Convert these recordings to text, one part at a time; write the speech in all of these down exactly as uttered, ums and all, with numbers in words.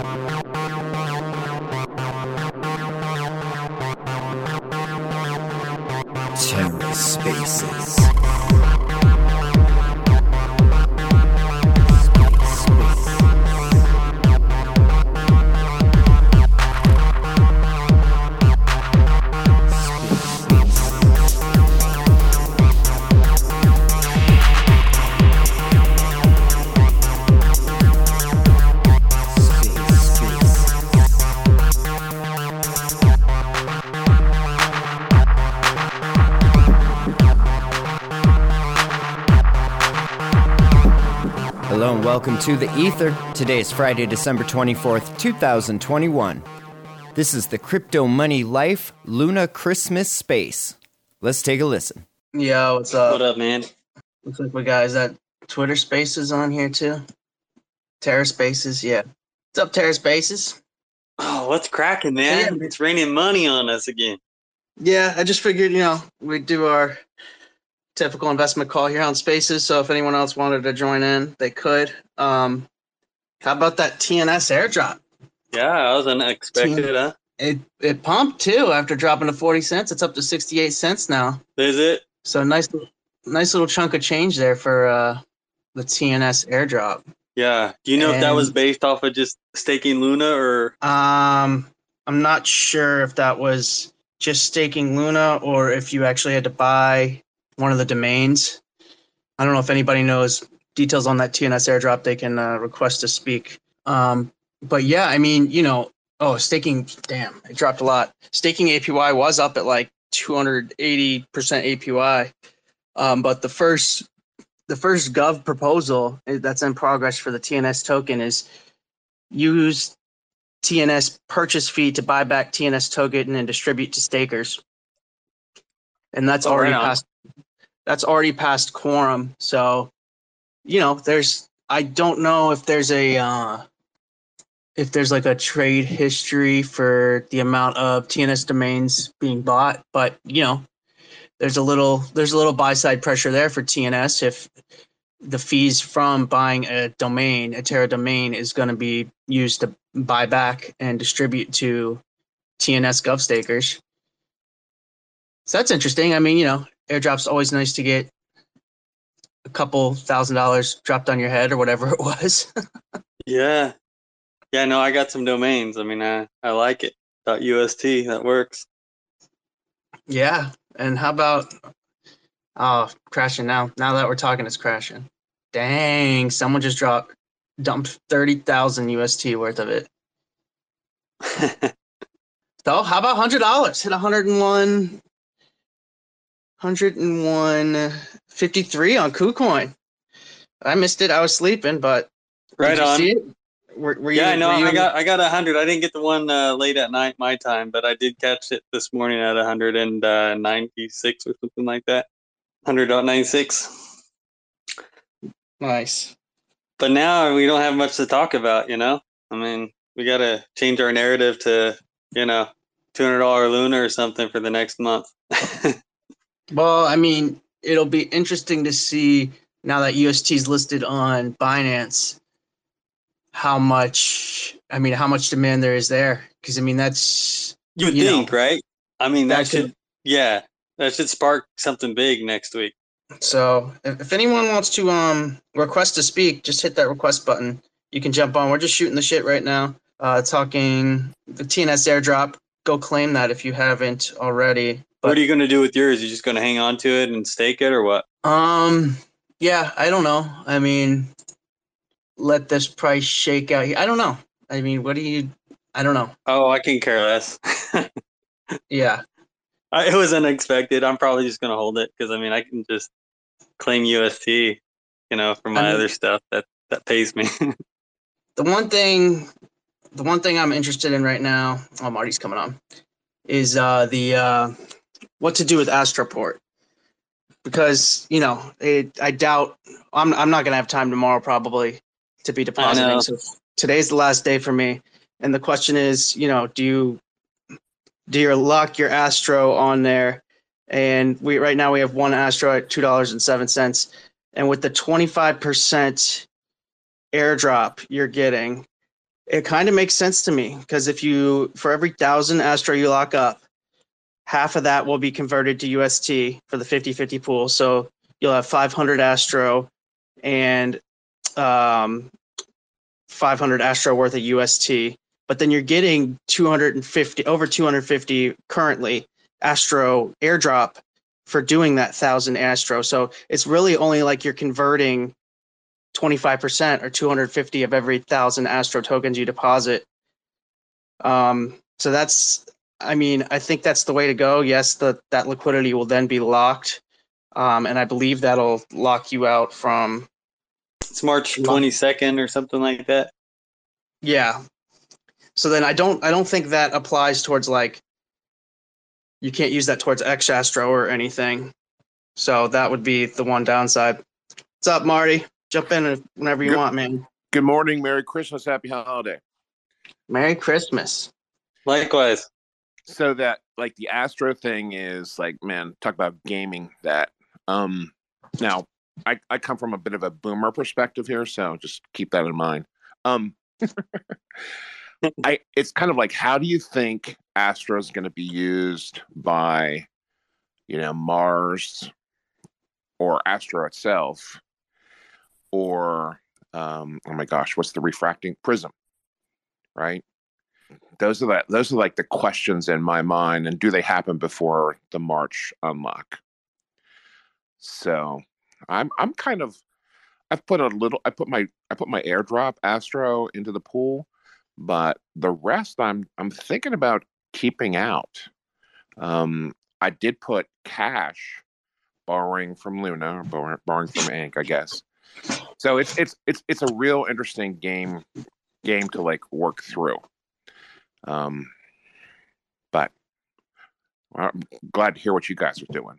TerraSpaces. Hello and welcome to The Ether. Today is Friday, December twenty-fourth, two thousand twenty-one. This is the Crypto Money Life Luna Christmas Space. Let's take a listen. Yo, what's up? What up, man? Looks like we got, is that Twitter Spaces on here too? TerraSpaces, yeah. What's up, TerraSpaces? Oh, what's cracking, man? Yeah. It's raining money on us again. Yeah, I just figured, you know, we'd do our typical investment call here on Spaces, so if anyone else wanted to join in, they could. Um, how about that T N S airdrop? Yeah, that was unexpected, T- huh? It it pumped too after dropping to forty cents. It's up to sixty-eight cents now. Is it? So nice, nice little chunk of change there for uh, the T N S airdrop. Yeah. Do you know if that was And- based off of just staking Luna or? Um, I'm not sure if that was just staking Luna or if you actually had to buy one of the domains. I don't know if anybody knows details on that T N S airdrop. They can uh, request to speak. Um, but yeah, I mean, you know, oh, staking, damn, it dropped a lot. Staking A P Y was up at like two hundred eighty percent A P Y. Um, but the first, the first Gov proposal that's in progress for the T N S token is use T N S purchase fee to buy back T N S token and distribute to stakers. And that's Oh, already right on. passed. That's already passed quorum. So, you know, there's, I don't know if there's a, uh, if there's like a trade history for the amount of T N S domains being bought, but you know, there's a little, there's a little buy side pressure there for T N S if the fees from buying a domain, a Terra domain, is going to be used to buy back and distribute to T N S Gov stakers. So that's interesting. I mean, you know, airdrop's always nice to get a couple thousand dollars dropped on your head or whatever it was. Yeah. Yeah, no, I got some domains. I mean, I, I like it. .ust, that works. Yeah. And how about, oh, crashing now. Now that we're talking, it's crashing. Dang, someone just dropped, dumped thirty thousand U S T worth of it. So how about one hundred dollars? Hit one hundred one, one hundred one fifty-three on KuCoin. I missed it. I was sleeping, but Right did you on. see it? Were, were Yeah, you, no, were you I got I got a hundred. I didn't get the one uh, late at night my time, but I did catch it this morning at a hundred and ninety-six or something like that. Hundred ninety-six. nice. But now we don't have much to talk about, you know? I mean, we got to change our narrative to, you know, two hundred dollars Luna or something for the next month. Well, I mean, it'll be interesting to see now that U S T is listed on Binance, how much, I mean, how much demand there is there. Because, I mean, that's, You would You think, know, right? I mean, that, that should, could- yeah, that should spark something big next week. so if, if anyone wants to um request to speak, just hit that request button. You can jump on. We're just shooting the shit right now. Uh, talking the T N S airdrop. Go claim that if you haven't already. what But are you going to do with yours? You just going to hang on to it and stake it or what? um, yeah, I don't know. I mean, let this price shake out. I don't know. I mean, what do you? I don't know. Oh, I can care less. Yeah. I, it was unexpected. I'm probably just going to hold it because, I mean, I can just claim U S T, you know, for my I mean- other stuff that, that pays me. The one thing, the one thing I'm interested in right now. Oh, Marty's coming on. Is uh, the uh, what to do with Astroport, because you know it, I doubt I'm I'm not gonna have time tomorrow probably to be know. depositing. So today's the last day for me, and the question is, you know, do you do you lock your Astro on there? And we right now we have one Astro at two dollars and seven cents, and with the twenty-five percent airdrop you're getting, It kind of makes sense to me because if you, for every thousand Astro you lock up, half of that will be converted to U S T for the fifty-fifty pool. So you'll have five hundred Astro and um, five hundred Astro worth of U S T. But then you're getting two hundred fifty, over two hundred fifty currently Astro airdrop for doing that thousand Astro. So it's really only like you're converting twenty-five percent or two hundred fifty of every thousand Astro tokens you deposit. Um, so that's, I mean, I think that's the way to go. Yes, the, that liquidity will then be locked. Um, and I believe that'll lock you out from. It's March twenty-second or something like that. Yeah. So then I don't, I don't think that applies towards like, you can't use that towards X Astro or anything. So that would be the one downside. What's up, Marty? Jump in whenever you good, want, man. Good morning. Merry Christmas. Happy holiday. Merry Christmas. Likewise. So that like the Astro thing is like, man, talk about gaming that. Um, now I, I come from a bit of a boomer perspective here, so just keep that in mind. Um, I it's kind of like, how do you think Astro is going to be used by, you know, Mars or Astro itself, or um, oh my gosh, what's the refracting prism, right? Those are that. Those are like the questions in my mind, and do they happen before the March unlock? So I'm I'm kind of I've put a little I put my I put my airdrop Astro into the pool, but the rest I'm I'm thinking about keeping out. Um, I did put cash, borrowing from Luna, borrowing, borrowing from Ink, I guess. So it's it's it's it's a real interesting game game to like work through. Um, but I'm glad to hear what you guys are doing.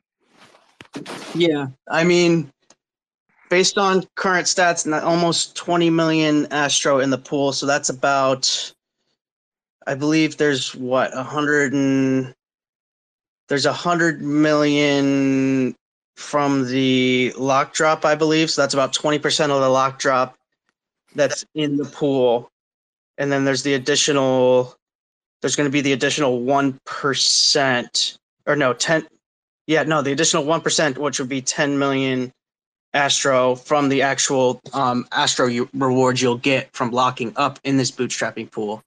Yeah, I mean, based on current stats, almost twenty million Astro in the pool. So that's about, I believe there's what, a hundred and there's a hundred million from the lock drop, I believe. So that's about twenty percent of the lock drop that's in the pool. And then there's the additional, there's going to be the additional one percent or no, ten. Yeah, no, the additional one percent, which would be ten million Astro from the actual um, Astro you, rewards you'll get from locking up in this bootstrapping pool.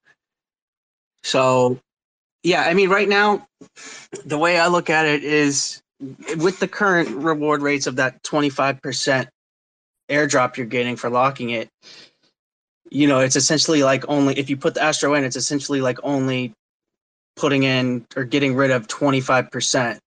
So, yeah, I mean, right now, the way I look at it is with the current reward rates of that twenty-five percent airdrop you're getting for locking it, you know, it's essentially like only, if you put the Astro in, it's essentially like only putting in or getting rid of twenty-five percent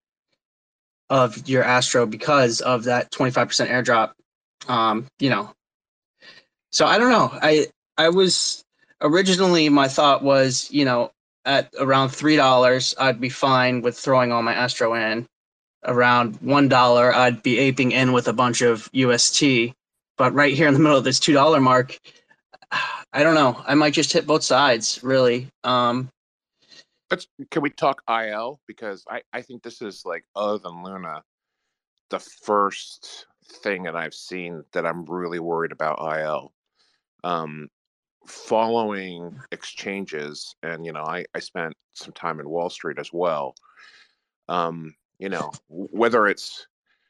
of your Astro because of that twenty-five percent airdrop. Um, you know, so I don't know. I, I was originally, my thought was, you know, at around three dollars, I'd be fine with throwing all my Astro in. Around one dollar, I'd be aping in with a bunch of U S T. But right here in the middle of this two dollar mark, I don't know. I might just hit both sides, really. Um, Let's, can we talk I L? Because I, I think this is like, other than Luna, the first thing that I've seen that I'm really worried about I L. Um, following exchanges, and, you know, I, I spent some time in Wall Street as well. Um, you know, whether it's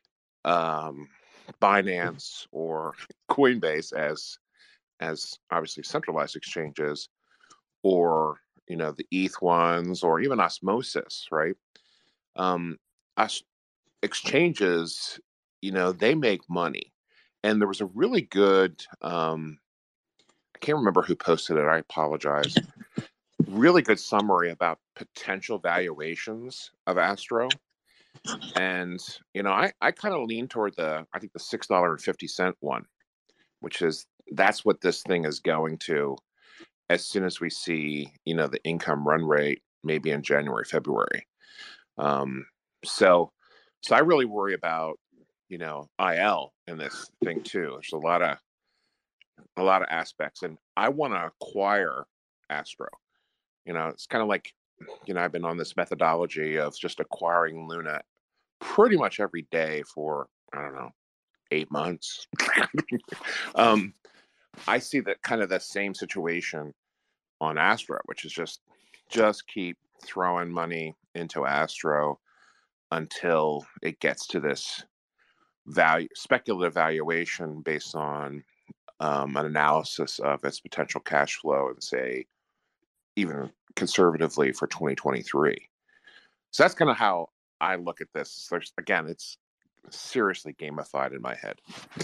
um, Binance or Coinbase as as obviously centralized exchanges, or, you know, the E T H ones, or even Osmosis, right? Um, us exchanges, you know, they make money. And there was a really good, um, I can't remember who posted it, I apologize, really good summary about potential valuations of Astro. And, you know, I, I kind of lean toward the, I think the six dollars and fifty cents one, which is, that's what this thing is going to as soon as we see, you know, the income run rate, maybe in January, February. Um, so, so I really worry about, you know, I L in this thing too. There's a lot of, a lot of aspects, and I want to acquire Astro. You know, it's kind of like, you know, I've been on this methodology of just acquiring Luna pretty much every day for, I don't know, eight months. um, I see that kind of the same situation on Astro, which is just just keep throwing money into Astro until it gets to this value speculative valuation based on um, an analysis of its potential cash flow and say even conservatively for twenty twenty-three. So that's kind of how I look at this. There's, again, it's seriously gamified in my head.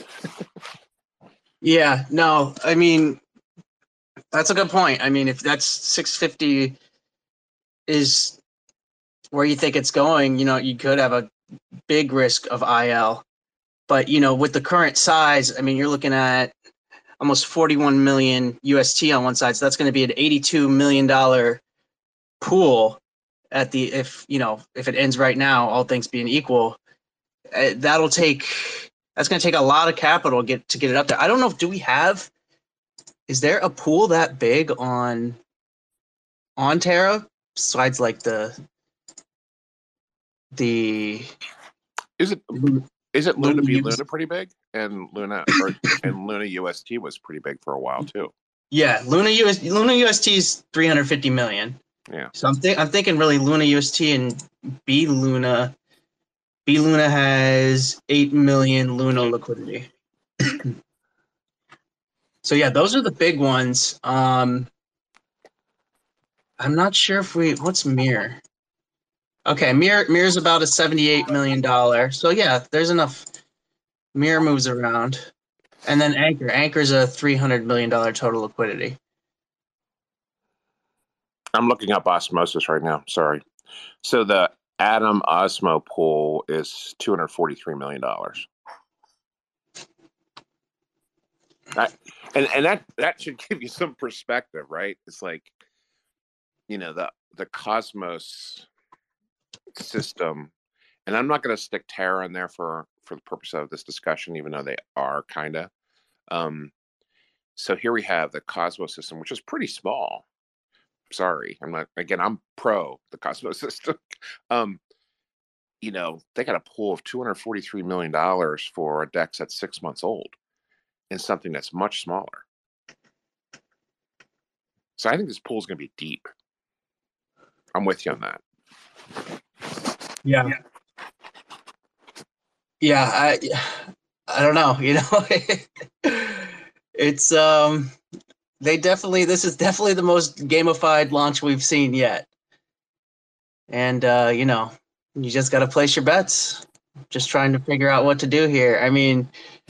Yeah, no, I mean, that's a good point. I mean, if that's six fifty is where you think it's going, you know, you could have a big risk of I L. But, you know, with the current size, I mean, you're looking at almost forty-one million U S T on one side. So that's going to be an eighty-two million dollars pool at the, if, you know, if it ends right now, all things being equal, uh, that'll take, that's going to take a lot of capital get to get it up there. I don't know if, do we have, is there a pool that big on, on Terra besides like the, the, Is it, is it Luna Luna be U S T? Luna pretty big? And Luna, or, and Luna U S T was pretty big for a while too. Yeah, Luna U S Luna U S T is three hundred fifty million. Yeah. So I'm think I'm thinking really Luna U S T and B Luna. B Luna has eight million Luna liquidity. So yeah, those are the big ones. Um, I'm not sure if we what's Mirror. Okay, Mirror Mirror's about a seventy-eight million dollar. So yeah, there's enough. Mirror moves around. And then Anchor. Anchor's a three hundred million dollars total liquidity. I'm looking up Osmosis right now. Sorry. So the Atom Osmo pool is two hundred forty-three million dollars. That, and and that, that should give you some perspective, right? It's like, you know, the, the Cosmos system, and I'm not going to stick Terra in there for, for the purpose of this discussion, even though they are kind of. Um, so here we have the Cosmos system, which is pretty small. Sorry, I'm not, again, I'm pro the Cosmos system. um, you know, they got a pool of two hundred forty-three million dollars for a DEX that's six months old and something that's much smaller. So I think this pool is going to be deep. I'm with you on that. Yeah. Yeah, I I don't know, you know. It's um they definitely this is definitely the most gamified launch we've seen yet. And uh, you know, you just got to place your bets. Just trying to figure out what to do here. I mean,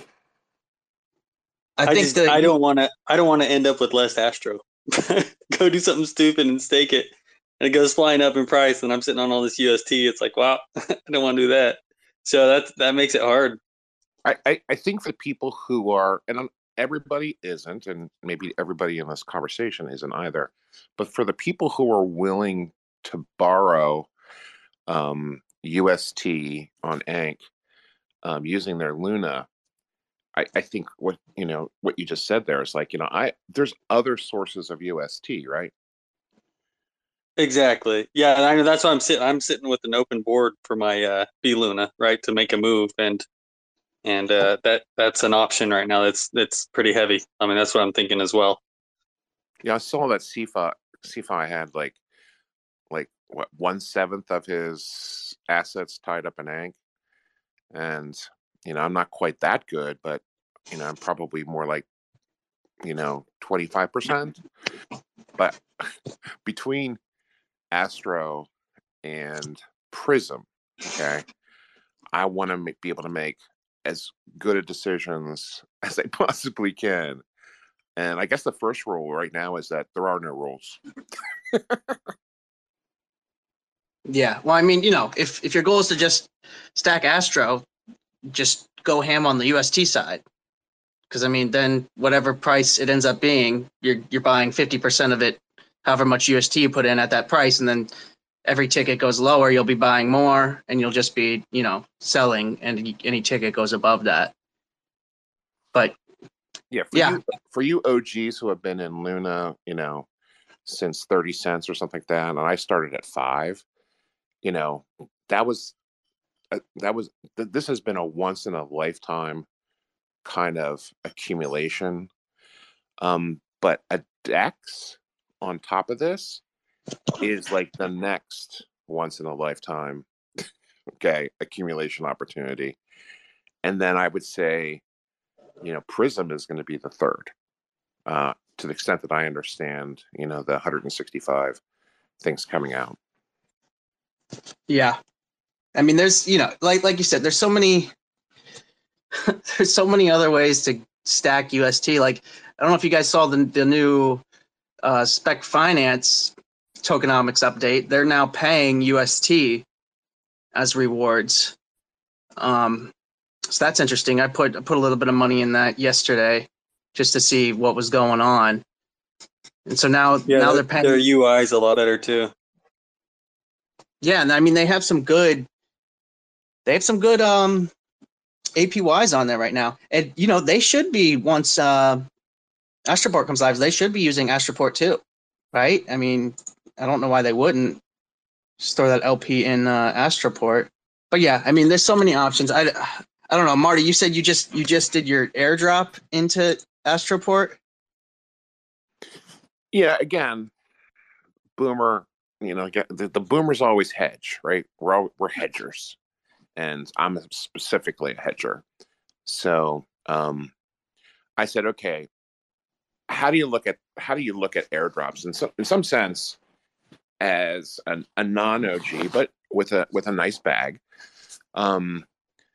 I, I think just that I don't want to I don't want to end up with less Astro. Go do something stupid and stake it, and it goes flying up in price, and I'm sitting on all this U S T. It's like, wow, I don't want to do that. So that that makes it hard. I, I, I think for people who are, and everybody isn't, and maybe everybody in this conversation isn't either, but for the people who are willing to borrow um, U S T on A N C um, using their Luna, I, I think what you know what you just said there is like, you know, I there's other sources of U S T, right? Exactly. Yeah, and I know that's why I'm sitting. I'm sitting with an open board for my uh, B Luna, right, to make a move, and and uh, that that's an option right now. That's that's pretty heavy. I mean, that's what I'm thinking as well. Yeah, I saw that C F A C F I had like like what one seventh of his assets tied up in A N C, and you know, I'm not quite that good, but you know, I'm probably more like, you know, twenty-five percent. But between Astro and Prism, okay, I want to be able to make as good of decisions as I possibly can. And I guess the first rule right now is that there are no rules. yeah. Well, I mean, you know, if if your goal is to just stack Astro, just go ham on the U S T side. Because I mean, then whatever price it ends up being, you're you're buying fifty percent of it, however much U S T you put in at that price, and then every ticket goes lower, you'll be buying more, and you'll just be, you know, selling, and any ticket goes above that. But yeah, for yeah, you, for you O Gs who have been in Luna, you know, since thirty cents or something like that, and I started at five, you know, that was uh, that was th- this has been a once in a lifetime kind of accumulation. Um, but a DEX on top of this is like the next once in a lifetime, okay, accumulation opportunity. And then I would say, you know, Prism is going to be the third, uh, to the extent that I understand, you know, the one hundred sixty-five things coming out. Yeah. I mean, there's, you know, like, like you said, there's so many, there's so many other ways to stack U S T. Like, I don't know if you guys saw the, the new uh, Spec Finance tokenomics update. They're now paying U S T as rewards. Um, so that's interesting. I put I put a little bit of money in that yesterday just to see what was going on. And so now, Yeah, now their, they're paying. their U I is a lot better too. Yeah, and I mean they have some good. They have some good um, A P Ys on there right now, and you know they should be once uh, Astroport comes live. They should be using Astroport too, right? I mean, I don't know why they wouldn't just throw that L P in uh, Astroport. But yeah, I mean, there's so many options. I, I don't know, Marty. You said you just you just did your airdrop into Astroport. Yeah, again, Boomer. You know, the, the Boomers always hedge, right? We're all, we're hedgers. And I'm specifically a hedger. So um, I said, okay, how do you look at how do you look at airdrops in some in some sense as an, a non-O G, but with a with a nice bag? Um,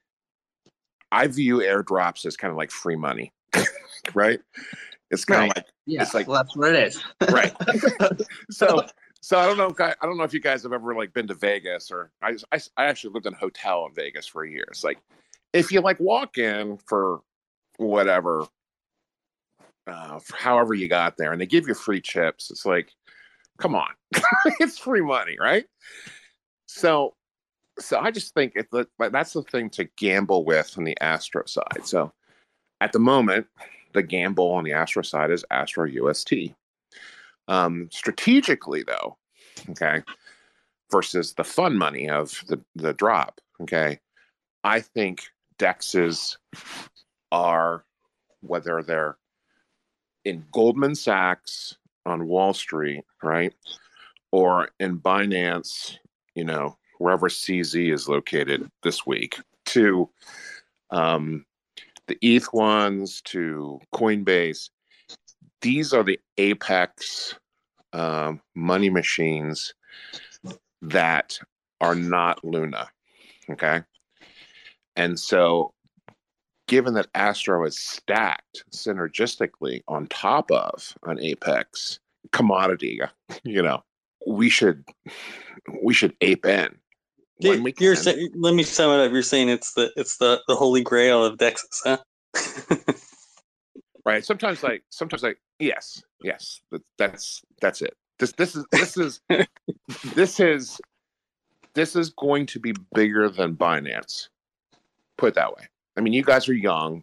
I view airdrops as kind of like free money, right? It's kind Right. of like Yeah, it's like well, that's what it is. right. So. So I don't know. If I, I don't know if you guys have ever like been to Vegas, or I, I, I actually lived in a hotel in Vegas for a year. It's like if you like walk in for whatever, uh, for however you got there, and they give you free chips. It's like, come on, it's free money, right? So, so I just think it, like that's the thing to gamble with on the Astro side. So at the moment, the gamble on the Astro side is Astro U S T. Um, strategically, though, okay, versus the fun money of the, the drop, okay, I think D E Xs are, whether they're in Goldman Sachs on Wall Street, right, or in Binance, you know, wherever C Z is located this week, to um, the E T H ones, to Coinbase, these are the apex um, money machines that are not Luna, okay? And so given that Astro is stacked synergistically on top of an apex commodity, you know, we should we should ape in when we can. You're say, let me sum it up. You're saying it's the it's the, the holy grail of D E Xs, huh? Right. Sometimes like sometimes like yes, yes. That, that's that's it. This this is this is this is this is going to be bigger than Binance. Put it that way. I mean, you guys are young,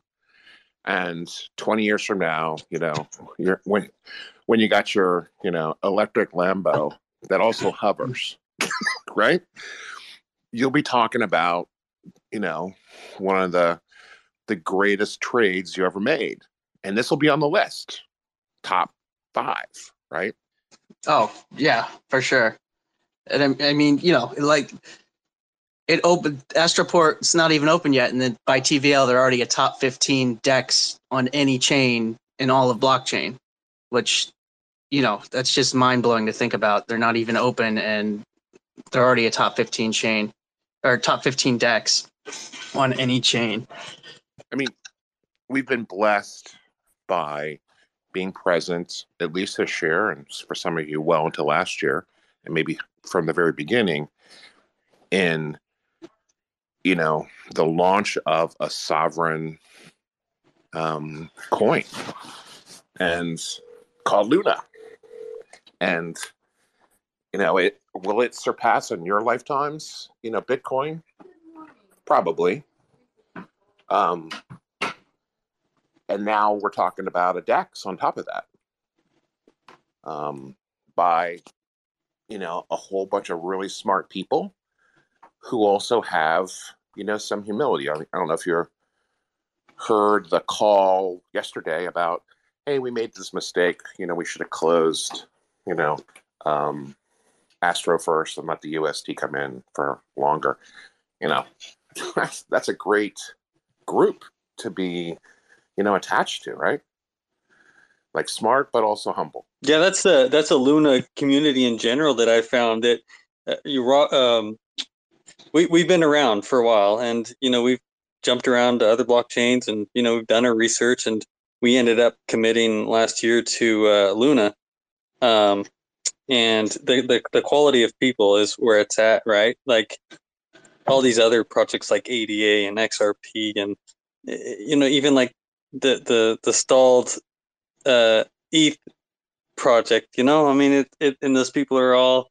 and twenty years from now, you know, you're when when you got your, you know, electric Lambo that also hovers, right? You'll be talking about, you know, one of the the greatest trades you ever made. And this will be on the list, top five, right? Oh, yeah, for sure. And I, I mean, you know, like it opened, Astroport, it's not even open yet. And then by T V L, they're already a top fifteen D E X on any chain in all of blockchain, which, you know, that's just mind blowing to think about. They're not even open and they're already a top fifteen chain or top fifteen D E X on any chain. I mean, we've been blessed by being present, at least this year, and for some of you well into last year, and maybe from the very beginning, in, you know, the launch of a sovereign um, coin, and called Luna. And, you know, it will it surpass in your lifetimes, you know, Bitcoin? Probably. Um, and now we're talking about a D E X on top of that, um, by, you know, a whole bunch of really smart people who also have, you know, some humility. I, I don't know if you heard the call yesterday about, hey, we made this mistake. You know, we should have closed you know, um, Astro first and let the U S T come in for longer. You know, that's, that's a great group to be, you know, attached to, right? Like smart, but also humble. Yeah, that's the that's a Luna community in general that I found that uh, you um we we've been around for a while, and you know we've jumped around to other blockchains, and you know we've done our research, and we ended up committing last year to uh, Luna, um, and the, the the quality of people is where it's at, right? Like all these other projects like A D A and X R P, and you know even like the the the stalled uh, E T H project, you know, I mean, it, it and those people are all.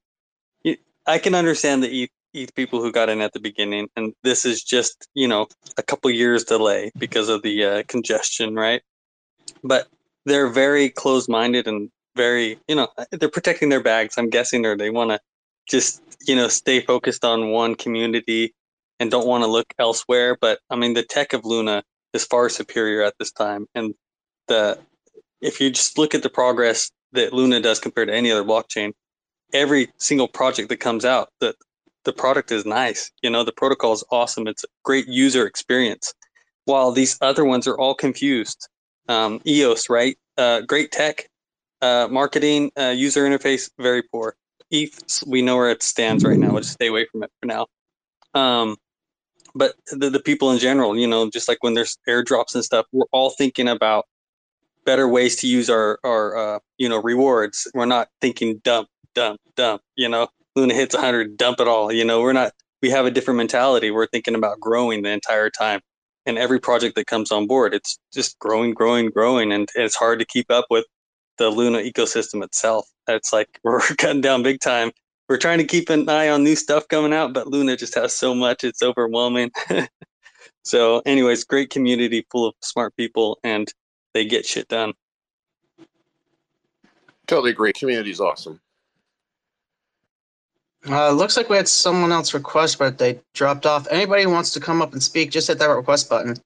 I can understand the E T H people who got in at the beginning, and this is just you know a couple years delay because of the uh, congestion, right? But they're very close-minded and very, you know, they're protecting their bags, I'm guessing, or they want to just you know stay focused on one community and don't want to look elsewhere. But I mean, the tech of Luna is far superior at this time, and the if you just look at the progress that Luna does compared to any other blockchain, every single project that comes out, the the product is nice. You know, the protocol is awesome. It's a great user experience. While these other ones are all confused. Um, E O S, right? Uh, great tech, uh, marketing, uh, user interface, very poor. E T H, we know where it stands right now. We'll just stay away from it for now. Um, but the, the people in general, you know, just like when there's airdrops and stuff, we're all thinking about better ways to use our, our uh, you know, rewards. We're not thinking dump, dump, dump, you know, Luna hits one hundred, dump it all. You know, we're not, we have a different mentality. We're thinking about growing the entire time. And every project that comes on board, it's just growing, growing, growing. And it's hard to keep up with the Luna ecosystem itself. It's like we're cutting down big time. We're trying to keep an eye on new stuff coming out, but Luna just has so much. It's overwhelming. So anyways, great community full of smart people, and they get shit done. Totally agree. Community is awesome. Uh, looks like we had someone else request, but they dropped off. Anybody who wants to come up and speak, just hit that request button.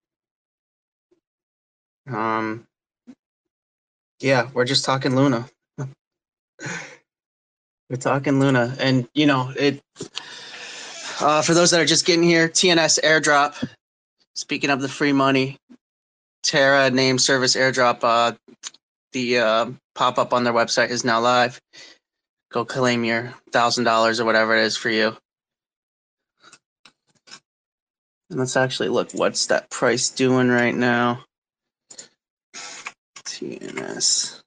Um, yeah, we're just talking Luna. We're talking Luna, and you know it. Uh, for those that are just getting here, T N S airdrop. Speaking of the free money, Terra name service airdrop. Uh, the uh, pop up on their website is now live. Go claim your thousand dollars or whatever it is for you. And let's actually look. What's that price doing right now? T N S.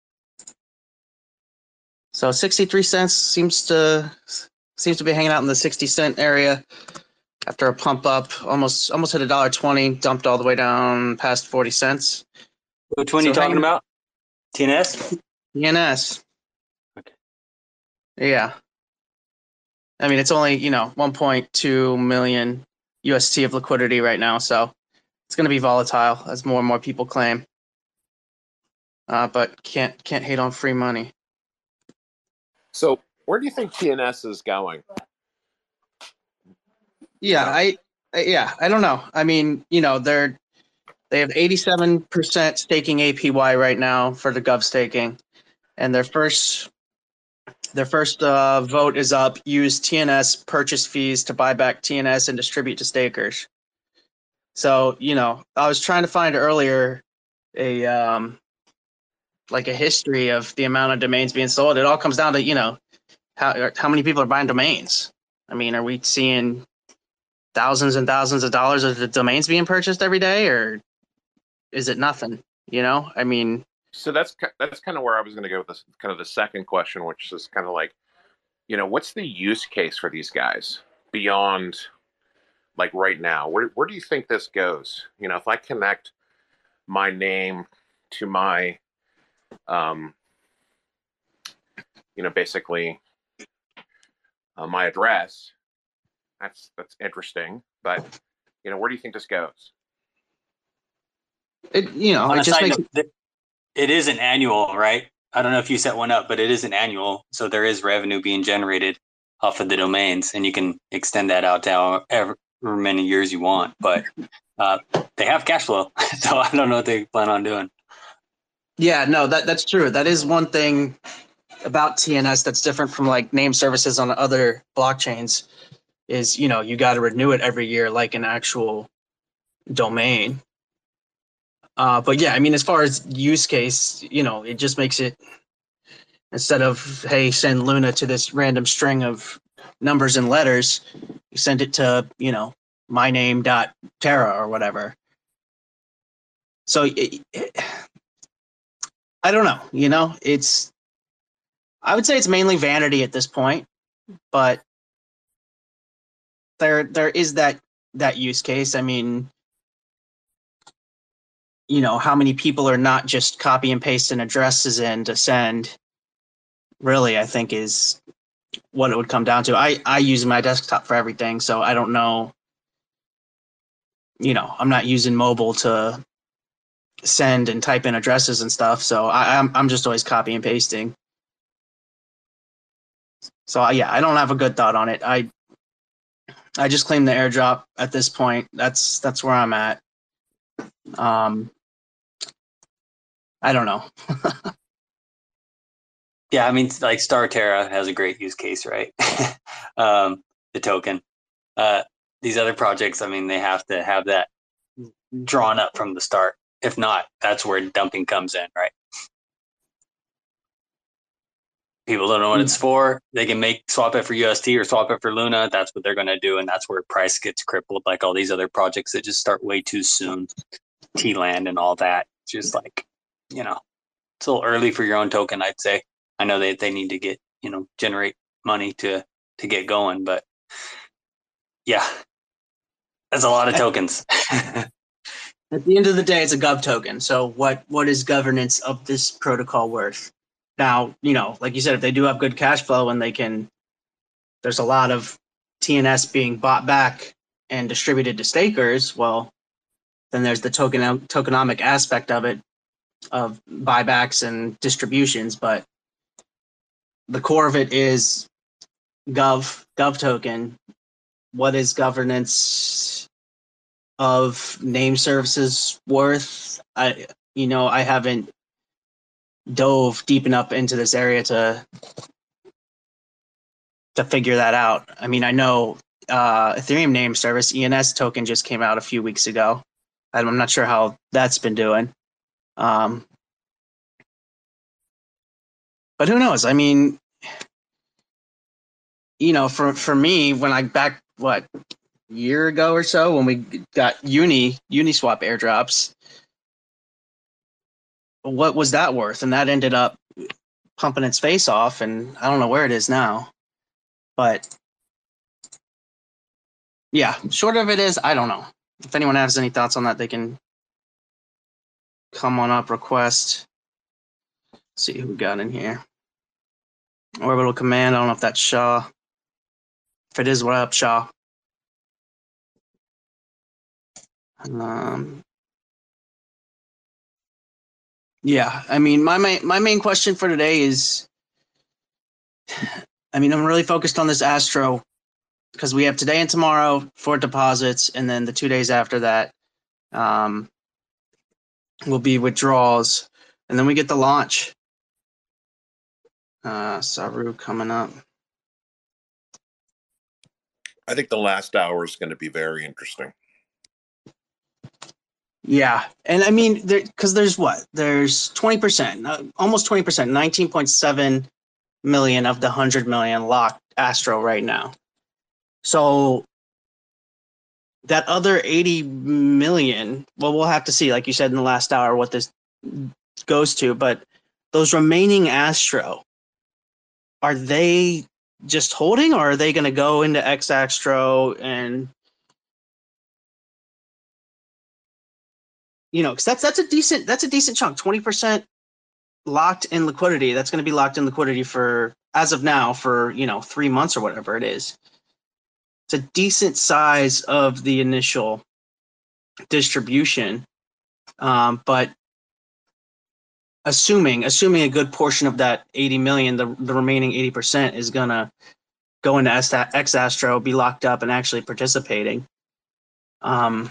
So sixty-three cents seems to seems to be hanging out in the sixty cent area after a pump up. Almost almost hit a dollar twenty. Dumped all the way down past forty cents. Which one are you talking about? T N S. T N S. Okay. Yeah. I mean, it's only, you know, one point two million U S T of liquidity right now, so it's going to be volatile as more and more people claim. Uh, but can't can't hate on free money. So, where do you think T N S is going? Yeah, I, I yeah, I don't know. I mean, you know, they're they have eighty-seven percent staking A P Y right now for the Gov staking, and their first their first uh, vote is up. Use T N S purchase fees to buy back T N S and distribute to stakers. So, you know, I was trying to find earlier a um, like a history of the amount of domains being sold. It all comes down to, you know, how how many people are buying domains. I mean, are we seeing thousands and thousands of dollars of the domains being purchased every day, or is it nothing? You know, I mean. So that's that's kind of where I was going to go with this, kind of the second question, which is kind of like, you know, what's the use case for these guys beyond, like right now? Where where do you think this goes? You know, if I connect my name to my, um, you know, basically uh, my address, that's that's interesting. But you know, where do you think this goes? It, you know, On it a just side makes note, it is an annual, right? I don't know if you set one up, but it is an annual. So there is revenue being generated off of the domains, and you can extend that out to however many years you want. But uh, they have cash flow, so I don't know what they plan on doing. Yeah, no, that that's true. That is one thing about T N S that's different from like name services on other blockchains is, you know, you got to renew it every year like an actual domain. Uh, but yeah, I mean, as far as use case, you know, it just makes it, instead of, hey, send Luna to this random string of numbers and letters, you send it to, you know, my name dot Terra or whatever. So it, it, I don't know, you know, it's, I would say it's mainly vanity at this point, but there there is that that use case. I mean, you know, how many people are not just copy and pasting addresses in to send, really, I think is what it would come down to. I, I use my desktop for everything, so I don't know, you know, I'm not using mobile to send and type in addresses and stuff, so I, I'm I'm just always copy and pasting. So yeah, I don't have a good thought on it. I I just claim the airdrop at this point. That's that's where I'm at. Um, I don't know. Yeah, I mean, like Star Terra has a great use case, right? um, the token. Uh, these other projects, I mean, they have to have that drawn up from the start. If not, that's where dumping comes in, right? People don't know what it's for. They can make swap it for U S T or swap it for Luna. That's what they're going to do, and that's where price gets crippled. Like all these other projects that just start way too soon, T-Land and all that. It's just like, you know, it's a little early for your own token, I'd say. I know they they need to get, you know, generate money to to get going, but yeah, that's a lot of tokens. At the end of the day, it's a gov token. So what what is governance of this protocol worth? Now, you know, like you said, if they do have good cash flow and they can, there's a lot of T N S being bought back and distributed to stakers, well, then there's the token tokenomic aspect of it, of buybacks and distributions. But the core of it is gov gov token. What is governance of name services worth? I you know I haven't dove deep enough into this area to to figure that out. I mean, I know uh, Ethereum name service E N S token just came out a few weeks ago. I'm not sure how that's been doing. Um, but who knows? I mean, you know, for for me, when I back what year ago or so when we got Uni Uniswap airdrops, what was that worth? And that ended up pumping its face off, and I don't know where it is now. But yeah, short of it is, I don't know. If anyone has any thoughts on that, they can come on up, request. Let's see who we got in here. Orbital Command, I don't know if that's Shaw. If it is, what up, Shaw? Um, yeah, I mean, my main, my main question for today is, I mean, I'm really focused on this Astro because we have today and tomorrow for deposits, and then the two days after that um, will be withdrawals, and then we get the launch. Uh, Saru coming up. I think the last hour is going to be very interesting. Yeah, and I mean, because there, there's what? There's twenty percent, uh, almost twenty percent, nineteen point seven million of the one hundred million locked Astro right now. So that other eighty million, well, we'll have to see, like you said in the last hour, what this goes to. But those remaining Astro, are they just holding, or are they going to go into X Astro and, you know, because that's that's a decent that's a decent chunk, twenty percent locked in liquidity. That's going to be locked in liquidity for, as of now, for, you know, three months or whatever it is. It's a decent size of the initial distribution, um, but assuming assuming a good portion of that eighty million, the the remaining eighty percent is gonna go into X Astro, be locked up, and actually participating. Um,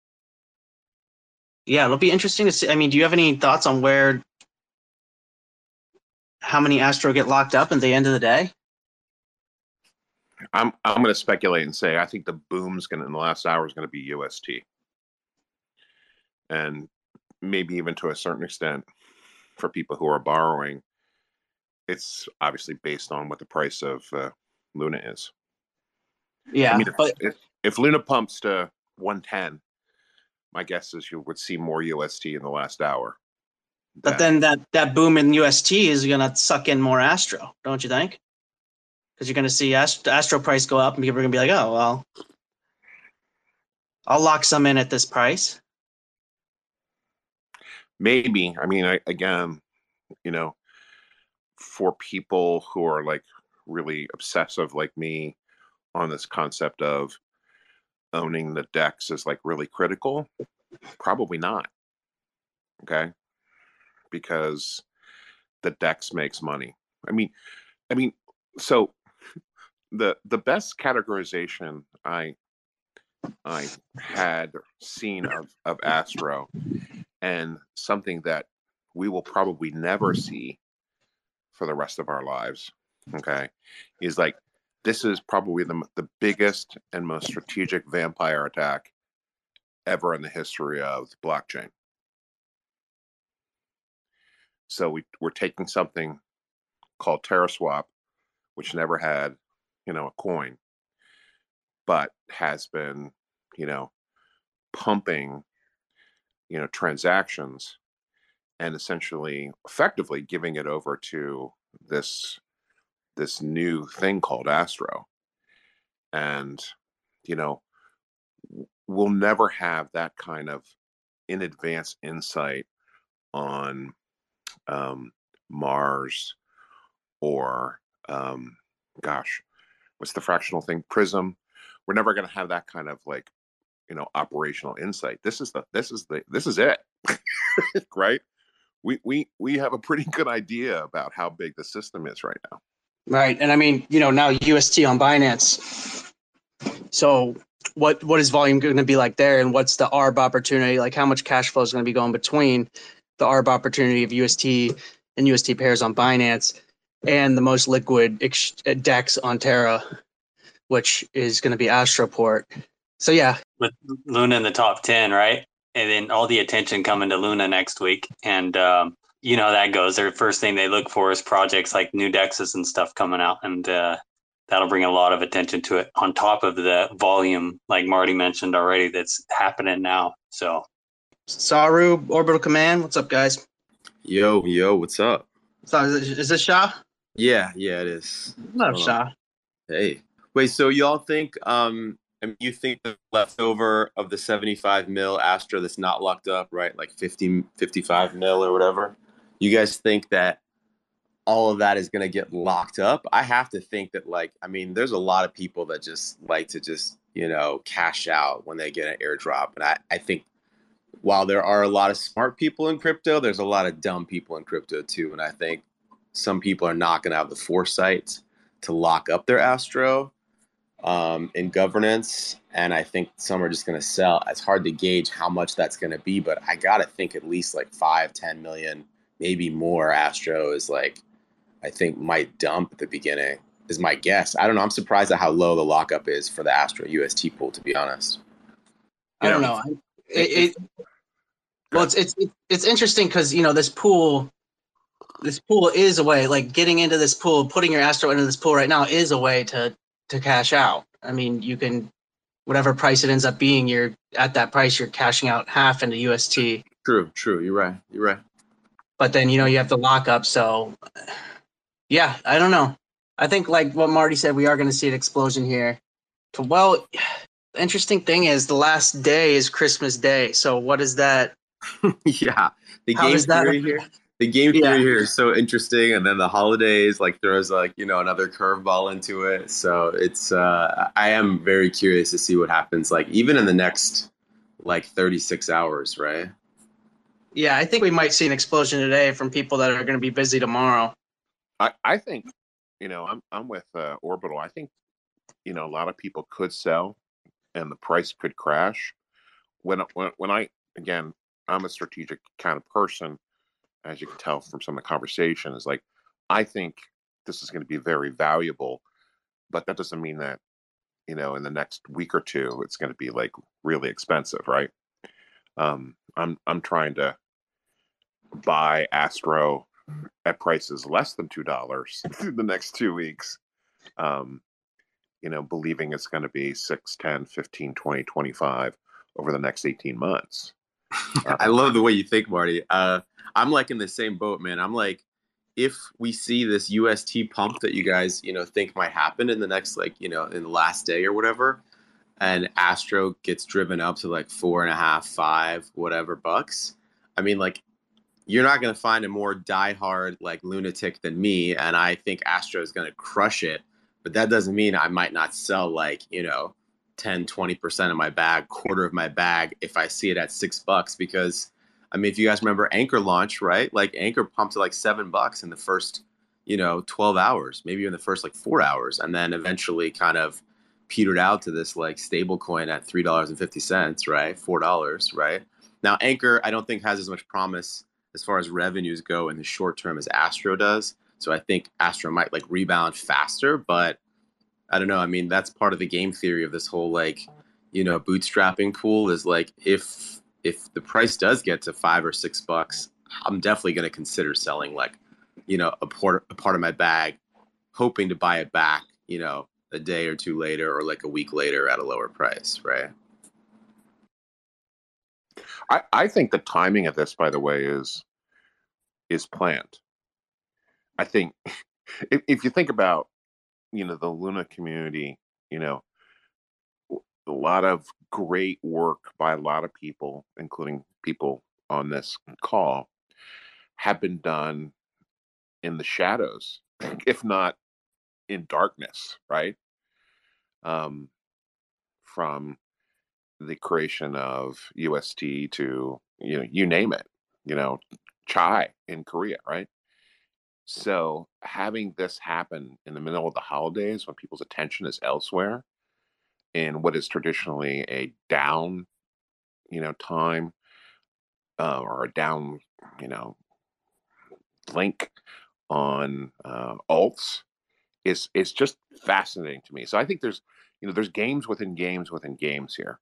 yeah, it'll be interesting to see. I mean, do you have any thoughts on where how many Astro get locked up at the end of the day? I'm I'm going to speculate and say I think the boom's going to in the last hour is going to be U S T, and maybe even to a certain extent for people who are borrowing, it's obviously based on what the price of uh, Luna is. Yeah, I mean, but if, if Luna pumps to one ten, my guess is you would see more U S T in the last hour. but then that that boom in U S T is gonna suck in more Astro, don't you think? Because you're gonna see Ast- Astro price go up, and people are gonna be like, "Oh well, I'll lock some in at this price." Maybe. I mean, I, again, you know, for people who are like really obsessive like me on this concept of owning the DEX is like really critical, probably not. Okay. Because the DEX makes money. I mean, I mean, so the the best categorization I I had seen of, of Astro, and something that we will probably never see for the rest of our lives, okay, is like this is probably the the biggest and most strategic vampire attack ever in the history of the blockchain. So we, we're taking something called TerraSwap, which never had, you know, a coin, but has been, you know, pumping, you know, transactions and essentially effectively giving it over to this this new thing called Astro. And, you know, we'll never have that kind of in advance insight on um, Mars or, um, gosh, what's the fractional thing? Prism. We're never going to have that kind of like, you know, operational insight. This is the, this is the, this is it, right? We, we, we have a pretty good idea about how big the system is right now. Right, and I mean, you know, now U S T on Binance. So what what is volume going to be like there, and what's the A R B opportunity? Like, how much cash flow is going to be going between the A R B opportunity of U S T and U S T pairs on Binance, and the most liquid ex- DEX on Terra, which is going to be Astroport. So yeah, With Luna in the top ten, right? And then all the attention coming to Luna next week. And, um, you know, that goes. Their first thing they look for is projects like new DEXs and stuff coming out. And uh, that'll bring a lot of attention to it on top of the volume, like Marty mentioned already, that's happening now. So, Saru, Orbital Command, what's up, guys? Yo, yo, what's up? So is, it, is this Shah? Yeah, yeah, it is. What's up, Shah? Hey, wait. So y'all think? Um, I mean, you think the leftover of the seventy-five mil Astra that's not locked up, right? Like fifty, fifty-five mil or whatever. You guys think that all of that is going to get locked up? I have to think that, like, I mean, there's a lot of people that just like to just, you know, cash out when they get an airdrop, and I, I think. While there are a lot of smart people in crypto, there's a lot of dumb people in crypto too. And I think some people are not going to have the foresight to lock up their Astro um, in governance. And I think some are just going to sell. It's hard to gauge how much that's going to be, but I got to think at least like five, ten million, maybe more Astro is like, I think might dump at the beginning is my guess. I don't know. I'm surprised at how low the lockup is for the Astro U S T pool, to be honest. I don't know. It, it, well, it's it's it's interesting because, you know, this pool, this pool is a way, like getting into this pool, putting your Astro into this pool right now is a way to to cash out. I mean, you can, whatever price it ends up being, you're at that price, you're cashing out half into U S T. True, true. You're right. You're right. But then, you know, you have the lockup. So, yeah, I don't know. I think, like what Marty said, we are going to see an explosion here. Well, the interesting thing is the last day is Christmas Day. So what is that? Yeah, the How game does that theory here. The game Yeah. theory here is so interesting, and then the holidays like throws like you know another curveball into it. So it's uh, I am very curious to see what happens. Like even in the next like thirty-six hours, right? Yeah, I think we might see an explosion today from people that are going to be busy tomorrow. I, I think, you know, I'm I'm with uh, Orbital. I think, you know, a lot of people could sell, and the price could crash. When when when I again, I'm a strategic kind of person, as you can tell from some of the conversation. Is like I think this is going to be very valuable, but that doesn't mean that, you know, in the next week or two, it's going to be like really expensive, right? Um, I'm I'm trying to buy Astro at prices less than two dollars through the next two weeks. Um, you know, believing it's going to be six, ten, fifteen, twenty, twenty-five over the next eighteen months. Uh, I love the way you think, Marty. Uh, I'm like in the same boat, man. I'm like, if we see this U S T pump that you guys, you know, think might happen in the next, like, you know, in the last day or whatever, and Astro gets driven up to like four and a half, five, whatever bucks. I mean, like, you're not going to find a more diehard like lunatic than me, and I think Astro is going to crush it. But that doesn't mean I might not sell like, you know, ten, twenty percent of my bag, quarter of my bag if I see it at six bucks. Because, I mean, if you guys remember Anchor launch, right? Like Anchor pumped to like seven bucks in the first, you know, twelve hours, maybe in the first like four hours, and then eventually kind of petered out to this like stable coin at three dollars and fifty cents, right? four dollars, right? Now, Anchor, I don't think has as much promise as far as revenues go in the short term as Astro does. So I think Astro might like rebound faster, but I don't know. I mean, that's part of the game theory of this whole like, you know, bootstrapping pool is like if if the price does get to five or six bucks, I'm definitely going to consider selling like, you know, a part a part of my bag, hoping to buy it back, you know, a day or two later or like a week later at a lower price, right? I, I think the timing of this, by the way, is is planned. I think if, if you think about, you know, the Luna community, you know, a lot of great work by a lot of people, including people on this call, have been done in the shadows, if not in darkness, right? Um, from the creation of U S T to, you know, you name it, you know, Chai in Korea, right? So having this happen in the middle of the holidays when people's attention is elsewhere in what is traditionally a down, you know, time uh, or a down, you know, link on uh, alts is is just fascinating to me. So I think there's, you know, there's games within games within games here.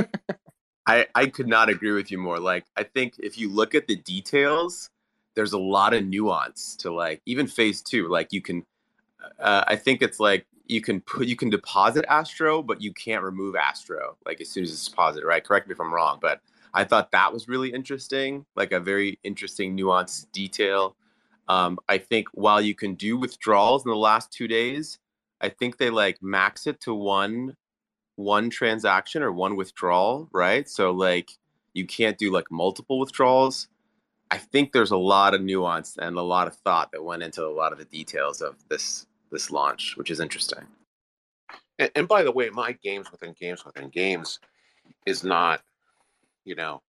I, I could not agree with you more. Like, I think if you look at the details, there's a lot of nuance to like even phase two. Like you can, uh, I think it's like you can put, you can deposit Astro, but you can't remove Astro like as soon as it's deposited, right? Correct me if I'm wrong, but I thought that was really interesting, like a very interesting nuanced detail. Um, I think while you can do withdrawals in the last two days, I think they like max it to one one transaction or one withdrawal, right? So like you can't do like multiple withdrawals. I think there's a lot of nuance and a lot of thought that went into a lot of the details of this this launch, which is interesting. And, and by the way, my games within games within games is not, you know,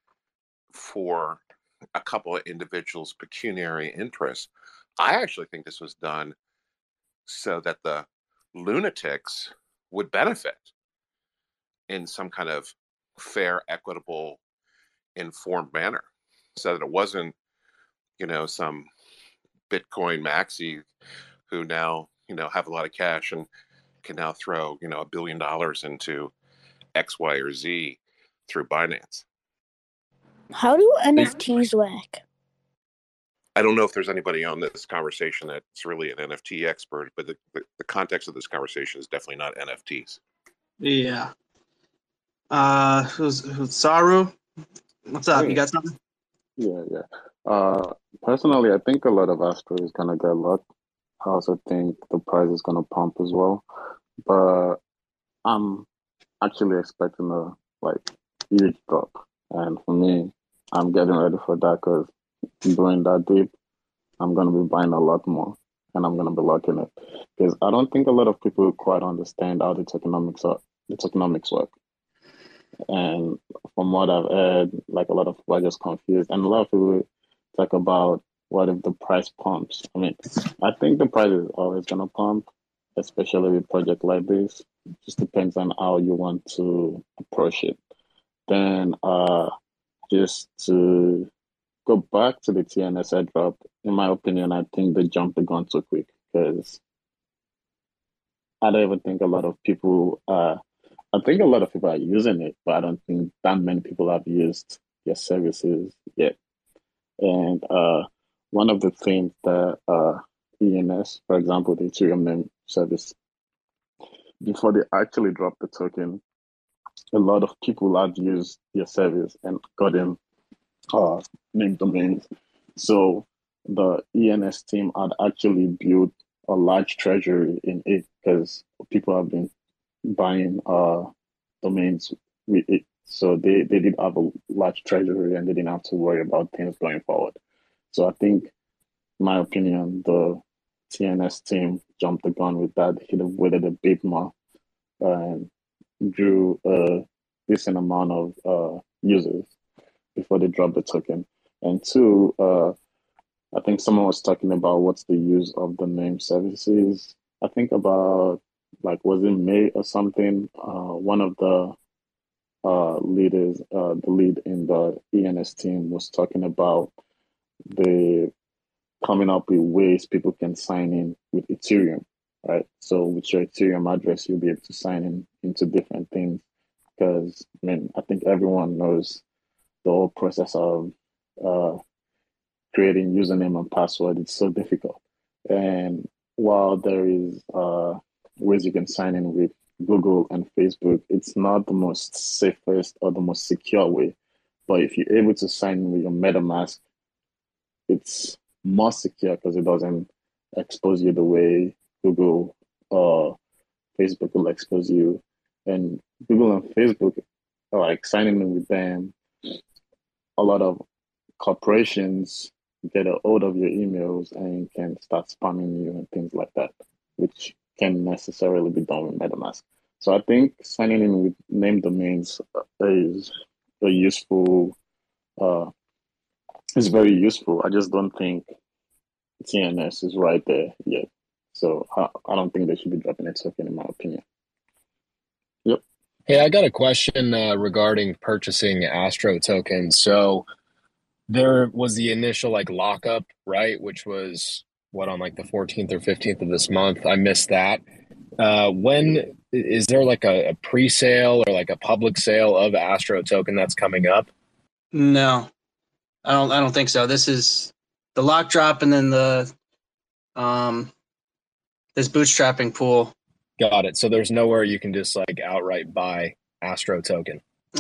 for a couple of individuals' pecuniary interests. I actually think this was done so that the lunatics would benefit in some kind of fair, equitable, informed manner, so that it wasn't, you know, some Bitcoin maxi who now, you know, have a lot of cash and can now throw, you know, a billion dollars into X, Y, or Z through Binance. How do N F Ts work? I don't know if there's anybody on this conversation that's really an N F T expert, but the, the, the context of this conversation is definitely not N F Ts. Yeah. Uh, who's, who's Saru? What's up? Hey. You got something? Yeah, yeah. Uh, personally, I think a lot of Astro is gonna get luck. I also think the price is gonna pump as well, but I'm actually expecting a like huge drop, and for me, I'm getting ready for that because during that dip, I'm gonna be buying a lot more, and I'm gonna be locking it because I don't think a lot of people quite understand how the tokenomics are, the tokenomics work. And from what I've heard, like a lot of people are just confused. And a lot of people talk about what if the price pumps. I mean, I think the price is always going to pump, especially with a project like this. It just depends on how you want to approach it. Then uh, just to go back to the T N S airdrop, in my opinion, I think they jumped the gun too quick because I don't even think a lot of people uh I think a lot of people are using it, but I don't think that many people have used their services yet. And uh one of the things that uh E N S, for example, the Ethereum name service, before they actually dropped the token, a lot of people have used their service and gotten uh name domains. So the E N S team had actually built a large treasury in it because people have been buying uh domains with it. So they, they did have a large treasury and they didn't have to worry about things going forward. So I think, in my opinion, the T N S team jumped the gun with that. They should have waited a bit more and drew a decent amount of uh, users before they dropped the token. And two, uh, I think someone was talking about what's the use of the name services. I think about, like, was it May or something? Uh, one of the uh, leaders, uh, the lead in the E N S team was talking about the coming up with ways people can sign in with Ethereum, right? So with your Ethereum address, you'll be able to sign in into different things. Because, I mean, I think everyone knows the whole process of uh, creating username and password. It's so difficult. And while there is uh, ways you can sign in with Google and Facebook, it's not the most safest or the most secure way. But if you're able to sign in with your MetaMask, it's more secure because it doesn't expose you the way Google or Facebook will expose you. And Google and Facebook, like signing in with them, a lot of corporations get a hold of your emails and can start spamming you and things like that, which can necessarily be done with MetaMask. So I think signing in with name domains is a useful, uh, is very useful. I just don't think T N S is right there yet. So I, I don't think they should be dropping a token, in my opinion. Yep. Hey, I got a question uh, regarding purchasing Astro tokens. So there was the initial like lockup, right? Which was what, on like the fourteenth or fifteenth of this month. I missed that. Uh, when is there like a, a pre-sale or like a public sale of Astro token that's coming up? No, I don't. I don't think so. This is the lock drop, and then the um, this bootstrapping pool. Got it. So there's nowhere you can just like outright buy Astro token.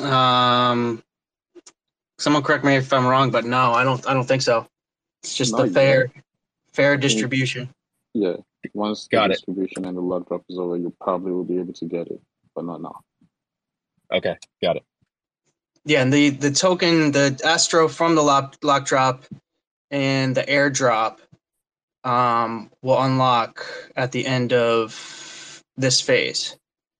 Um, someone correct me if I'm wrong, but no, I don't. I don't think so. It's just Not the fair, yet. fair I think- distribution. Yeah. Once the Got it. distribution and the lock drop is over, you probably will be able to get it, but not now. Okay, got it. Yeah, and the the token, the Astro from the lock lock drop, and the airdrop, um, will unlock at the end of this phase.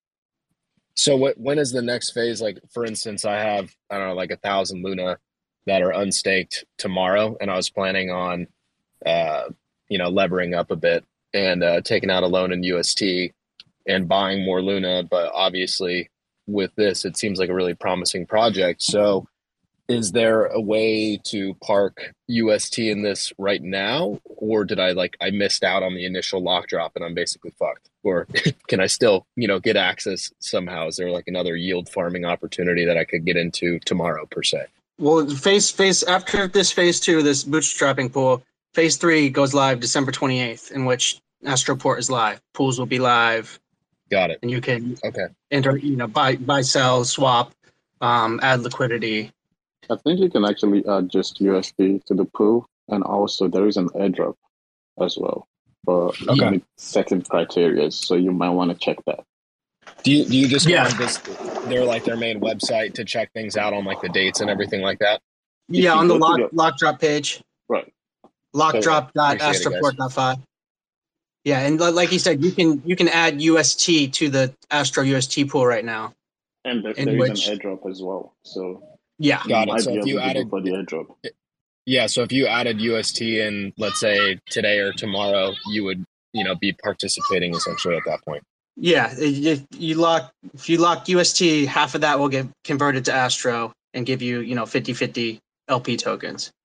So what? When is the next phase? Like, for instance, I have, I don't know, like a thousand Luna that are unstaked tomorrow, and I was planning on, uh, you know, levering up a bit and uh, taking out a loan in U S T and buying more Luna. But obviously, with this, it seems like a really promising project. So, is there a way to park U S T in this right now, or did I like I missed out on the initial lock drop and I'm basically fucked? Or can I still, you know, get access somehow? Is there like another yield farming opportunity that I could get into tomorrow per se? Well, phase phase after this phase two, this bootstrapping pool, phase three goes live December twenty-eighth, in which Astroport is live. Pools will be live, Got it. and you can Okay. enter, you know, buy, buy, sell, swap, um, add liquidity. I think you can actually add just U S D to the pool, and also there is an airdrop as well, but you Okay. meet certain criteria, so you might want to check that. Do you do you just Yeah. go on this their like their main website to check things out on like the dates and everything like that? If Yeah, you on the go to lock your- lock drop page, Right. lockdrop dot Appreciate it, astroport dot fi. Yeah, and li- like you said, you can you can add U S T to the Astro U S T pool right now. And there, In there which- is an airdrop as well, so Yeah, Got you it. might So be if you eligible added for the airdrop. Yeah, so if you added U S T in, let's say today or tomorrow, you would, you know, be participating essentially at that point. yeah. If you lock if you lock U S T, half of that will get converted to Astro and give you you know fifty-fifty L P tokens.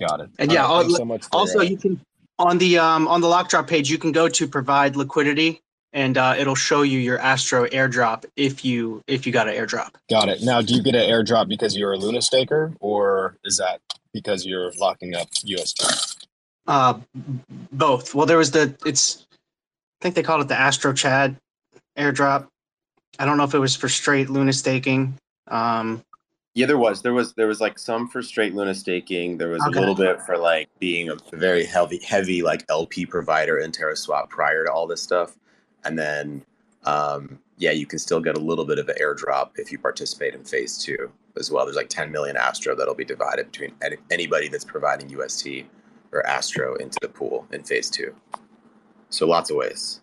Got it. And All yeah, right, al- thanks so much for, also uh, you can on the um, on the lock drop page, you can go to provide liquidity, and uh, it'll show you your Astro airdrop if you if you got an airdrop. Got it. Now, do you get an airdrop because you're a Luna staker, or is that because you're locking up U S T? Uh, both. Well, there was the it's I think they called it the Astro Chad airdrop. I don't know if it was for straight Luna staking. Um, Yeah, there was. There was there was like some for straight Luna staking. There was Okay. a little bit for like being a very heavy heavy like L P provider in TerraSwap prior to all this stuff. And then um yeah, you can still get a little bit of an airdrop if you participate in phase two as well. There's like ten million Astro that'll be divided between any, anybody that's providing U S T or Astro into the pool in phase two. So lots of ways.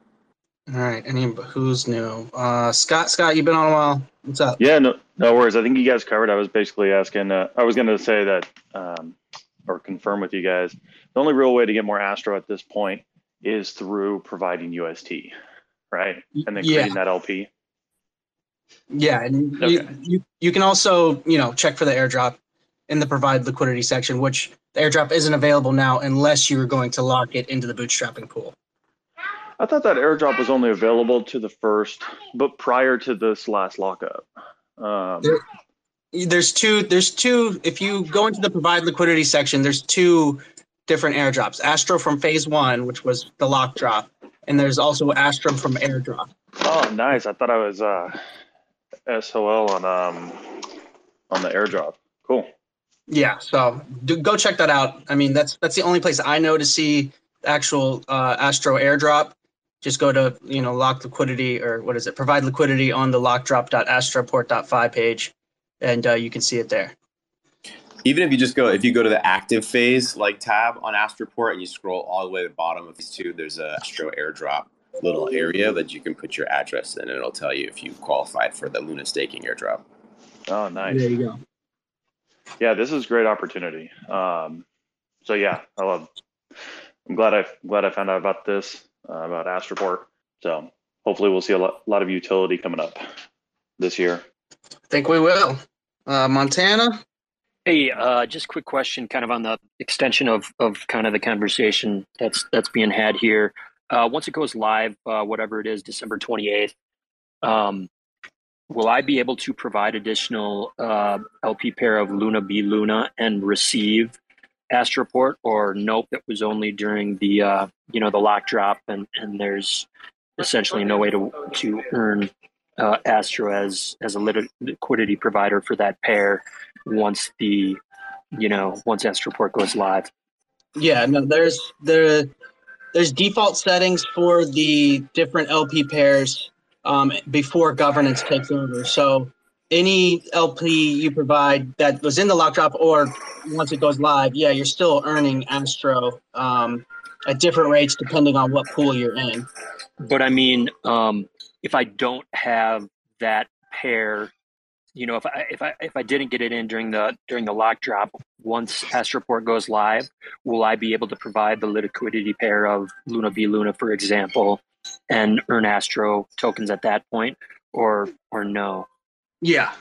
all right. Any who's new? Uh, Scott. Scott, you've been on a while. What's up? Yeah, no, no worries. I think you guys covered. I was basically asking. Uh, I was going to say that, um, or confirm with you guys. The only real way to get more Astro at this point is through providing U S T, right? And then Yeah. creating that L P. Yeah, and you, Okay. you you can also you know check for the airdrop in the provide liquidity section, which the airdrop isn't available now unless you're going to lock it into the bootstrapping pool. I thought that airdrop was only available to the first, but prior to this last lockup. Um, There- There's two. There's two. If you go into the provide liquidity section, there's two different airdrops. Astro from phase one, which was the lock drop, and there's also Astro from airdrop. oh, nice. I thought I was uh, S O L on um on the airdrop. Cool. Yeah, so do, go check that out. I mean, that's that's the only place I know to see the actual uh, Astro airdrop. Just go to you know lock liquidity or what is it? Provide liquidity on the lockdrop.astroport.fi page, and uh, you can see it there. Even if you just go, if you go to the active phase like tab on Astroport and you scroll all the way to the bottom of these two, there's a Astro airdrop little area that you can put your address in, and it'll tell you if you qualified for the Luna staking airdrop. Oh, nice. There you go. Yeah, this is a great opportunity. Um, so yeah, I love. I'm glad I glad I found out about this uh, about Astroport. So hopefully we'll see a lot, lot of utility coming up this year. I think we will. Uh, Montana. Hey, uh, just quick question, kind of on the extension of of kind of the conversation that's that's being had here. Uh, once it goes live, uh, whatever it is, December twenty-eighth, um, will I be able to provide additional uh, L P pair of Luna B Luna and receive Astroport, or nope, it was only during the uh, you know the lock drop, and and there's essentially no way to to earn uh, Astro as as a lit- liquidity provider for that pair once the you know once Astroport goes live. Yeah, no, there's there there's default settings for the different L P pairs um, before governance takes over. So any L P you provide that was in the lock drop or once it goes live, yeah, you're still earning Astro um, at different rates depending on what pool you're in. But I mean, um, if I don't have that pair, you know, if I if I if I didn't get it in during the during the lock drop, once Astroport goes live, will I be able to provide the liquidity pair of Luna V Luna, for example, and earn Astro tokens at that point, or or no? Yeah,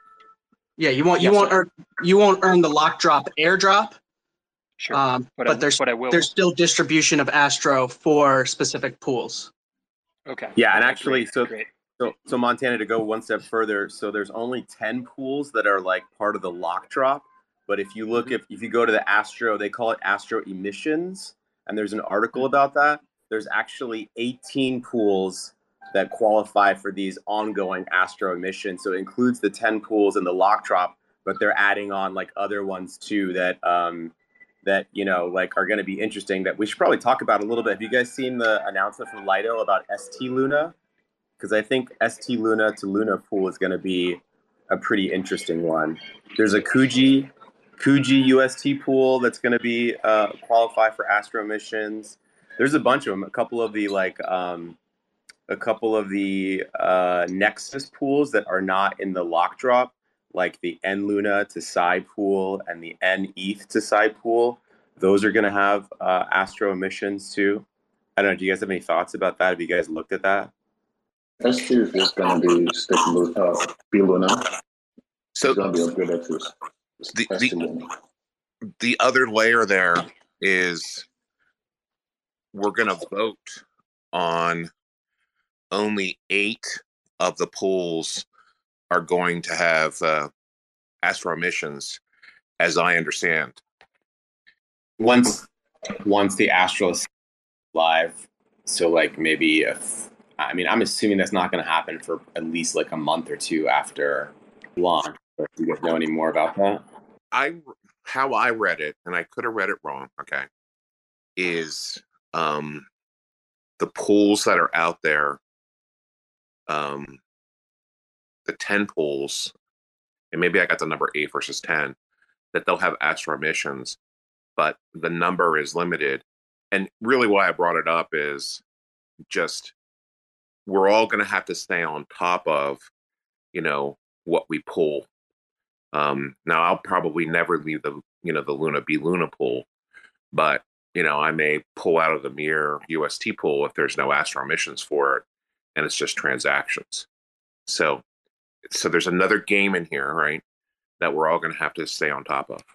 yeah, you won't you Yes, won't sir. earn you won't earn the lock drop airdrop. Sure, Um, but but, I, there's but I will. there's still distribution of Astro for specific pools. Okay. Yeah, and Okay, actually, great, so great. so so Montana, to go one step further, so there's only ten pools that are like part of the lock drop. But if you look, Mhm. if if you go to the Astro, they call it Astro emissions, and there's an article about that. There's actually eighteen pools that qualify for these ongoing Astro emissions. So it includes the ten pools in the lock drop, but they're adding on like other ones too that um that you know like are going to be interesting that we should probably talk about a little bit. Have you guys seen the announcement from Lido about S T Luna? Because I think S T Luna to Luna pool is going to be a pretty interesting one. There's a Kuji Kuji U S T pool that's going to be uh, qualify for Astro emissions. There's a bunch of them. A couple of the like um, a couple of the uh, Nexus pools that are not in the lock drop, like the N Luna to Psy pool and the N E T H to Psy pool. Those are going to have uh, Astro emissions too. I don't know. Do you guys have any thoughts about that? Have you guys looked at that? S T is just going to be stick Luna, uh, B Luna. So It's going to be upgraded to the, S T the Luna. the other layer there is we're going to vote on only eight of the pools are going to have uh, Astro emissions, as I understand. Once once the Astro is live, so like maybe if I mean I'm assuming that's not going to happen for at least like a month or two after launch. Do you guys know any more about that? I how I read it, and I could have read it wrong. Okay, is um, the pools that are out there, um, the ten pools, and maybe I got the number eight versus ten, that they'll have Astro emissions, but the number is limited. And really, why I brought it up is just we're all going to have to stay on top of, you know, what we pull. Um, now, I'll probably never leave the, you know, the Luna B Luna pool, but, you know, I may pull out of the Mir U S T pool if there's no Astro emissions for it, and it's just transactions. So, so there's another game in here, right, that we're all going to have to stay on top of.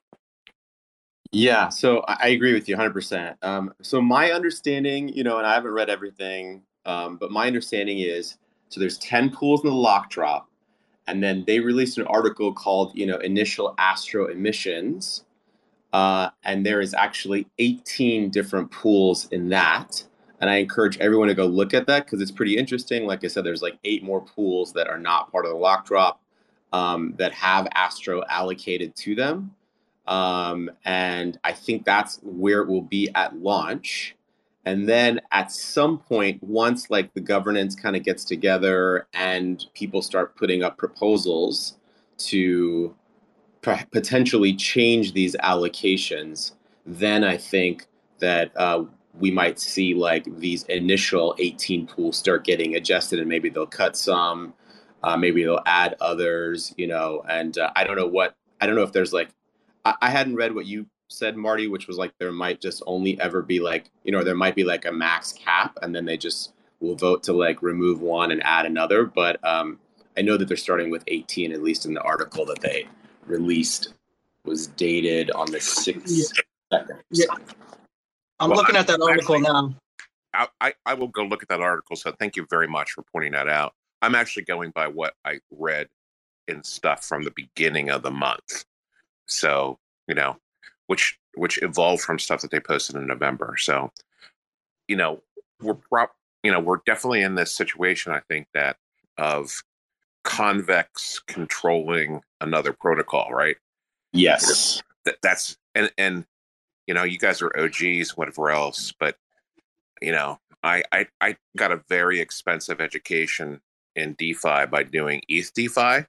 Yeah, so I I agree with you one hundred percent. Um, so my understanding, you know, and I haven't read everything, um, but my understanding is, so there's ten pools in the lock drop, and then they released an article called, you know, Initial Astro Emissions, uh, and there is actually eighteen different pools in that. And I encourage everyone to go look at that because it's pretty interesting. Like I said, there's like eight more pools that are not part of the lock drop um, that have Astro allocated to them. Um, and I think that's where it will be at launch. And then at some point, once like the governance kind of gets together and people start putting up proposals to p- potentially change these allocations, then I think that uh, we might see like these initial eighteen pools start getting adjusted, and maybe they'll cut some, uh, maybe they'll add others, you know, and uh, I don't know what, I don't know if there's like, I, I hadn't read what you said, Marty, which was like there might just only ever be like, you know, there might be like a max cap, and then they just will vote to like remove one and add another. But um, I know that they're starting with eighteen, at least in the article that they released was dated on the sixth. Yeah. Yeah. I'm Well, looking I- at that article actually- now. I, I, I will go look at that article. So thank you very much for pointing that out. I'm actually going by what I read in stuff from the beginning of the month. So, you know, which which evolved from stuff that they posted in November. So, you know, we're prop, you know, we're definitely in this situation, I think, that of convex controlling another protocol, right? Yes. That, that's and and you know, you guys are O Gs, whatever else, but you know, I I, I got a very expensive education in DeFi by doing E T H DeFi.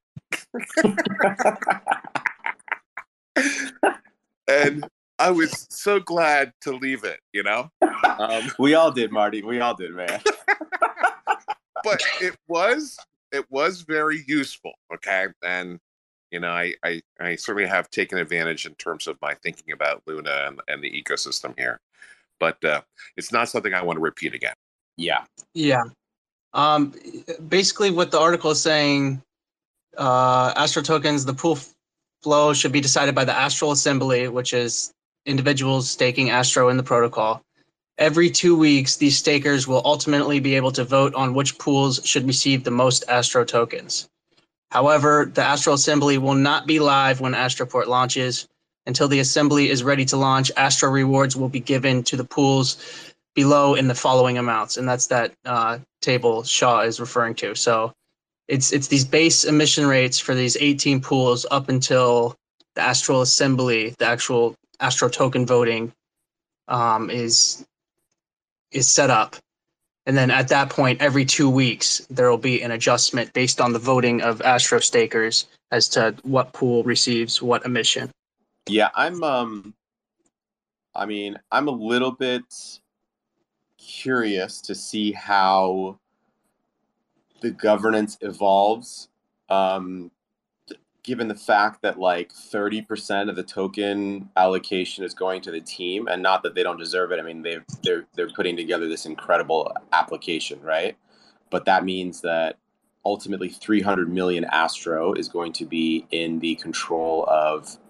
And I was so glad to leave it, you know? Um, We all did, Marty. We all did, man. but it was it was very useful, okay? And you know, I, I, I certainly have taken advantage in terms of my thinking about Luna and, and the ecosystem here. But uh, it's not something I want to repeat again. Yeah. Yeah. Um, basically, what the article is saying, uh, Astro tokens, the pool f- flow should be decided by the Astral Assembly, which is individuals staking Astro in the protocol. Every two weeks, these stakers will ultimately be able to vote on which pools should receive the most Astro tokens. However, the Astral Assembly will not be live when Astroport launches. Until the assembly is ready to launch, Astro rewards will be given to the pools below in the following amounts, and that's that uh, table Shaw is referring to. So it's it's these base emission rates for these eighteen pools up until the Astral Assembly, the actual Astro token voting, um, is is set up. And then at that point, every two weeks, there will be an adjustment based on the voting of Astro stakers as to what pool receives what emission. Yeah, I'm um I mean, I'm a little bit curious to see how the governance evolves, um, given the fact that like thirty percent of the token allocation is going to the team, and not that they don't deserve it. I mean, they've, they're, they're putting together this incredible application, right? But that means that ultimately three hundred million Astro is going to be in the control of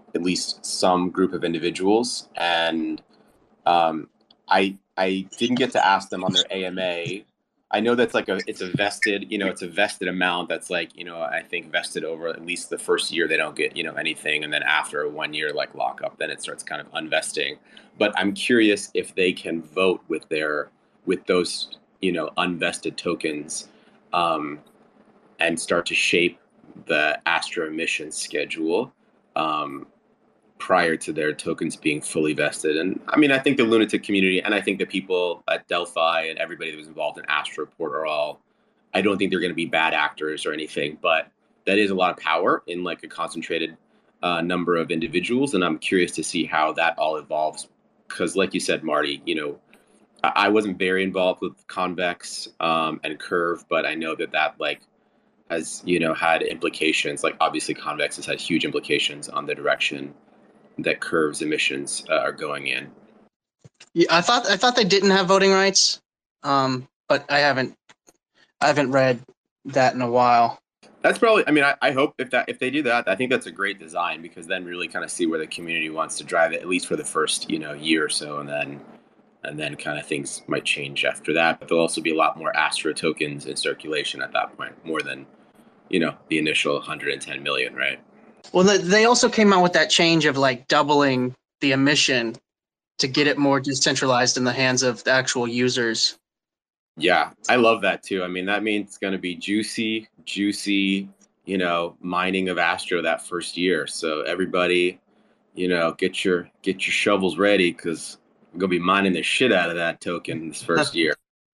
at least some group of individuals. And um, I I didn't get to ask them on their A M A. I know that's like a it's a vested, you know, it's a vested amount that's like, you know, I think vested over at least the first year they don't get, you know, anything. And then after one year like lockup, then it starts kind of unvesting. But I'm curious if they can vote with their with those, you know, unvested tokens um, and start to shape the Astro emission schedule um, prior to their tokens being fully vested. And I mean, I think the lunatic community and I think the people at Delphi and everybody that was involved in Astroport are all, I don't think they're going to be bad actors or anything, but that is a lot of power in like a concentrated uh, number of individuals. And I'm curious to see how that all evolves. Because like you said, Marty, you know, I, I wasn't very involved with Convex um, and Curve, but I know that that like has, you know, had implications. Like obviously Convex has had huge implications on the direction that Curve's emissions uh, are going in. Yeah, I thought I thought they didn't have voting rights, um, but I haven't I haven't read that in a while. That's probably. I mean, I, I hope if that if they do that, I think that's a great design because then really kind of see where the community wants to drive it at least for the first you know year or so, and then and then kind of things might change after that. But there'll also be a lot more Astro tokens in circulation at that point, more than you know the initial one hundred ten million, right? Well, they also came out with that change of like doubling the emission to get it more decentralized in the hands of the actual users. Yeah, I love that too. I mean, that means it's going to be juicy, juicy, you know, mining of Astro that first year. So everybody, you know, get your get your shovels ready because I'm going to be mining the shit out of that token this first year.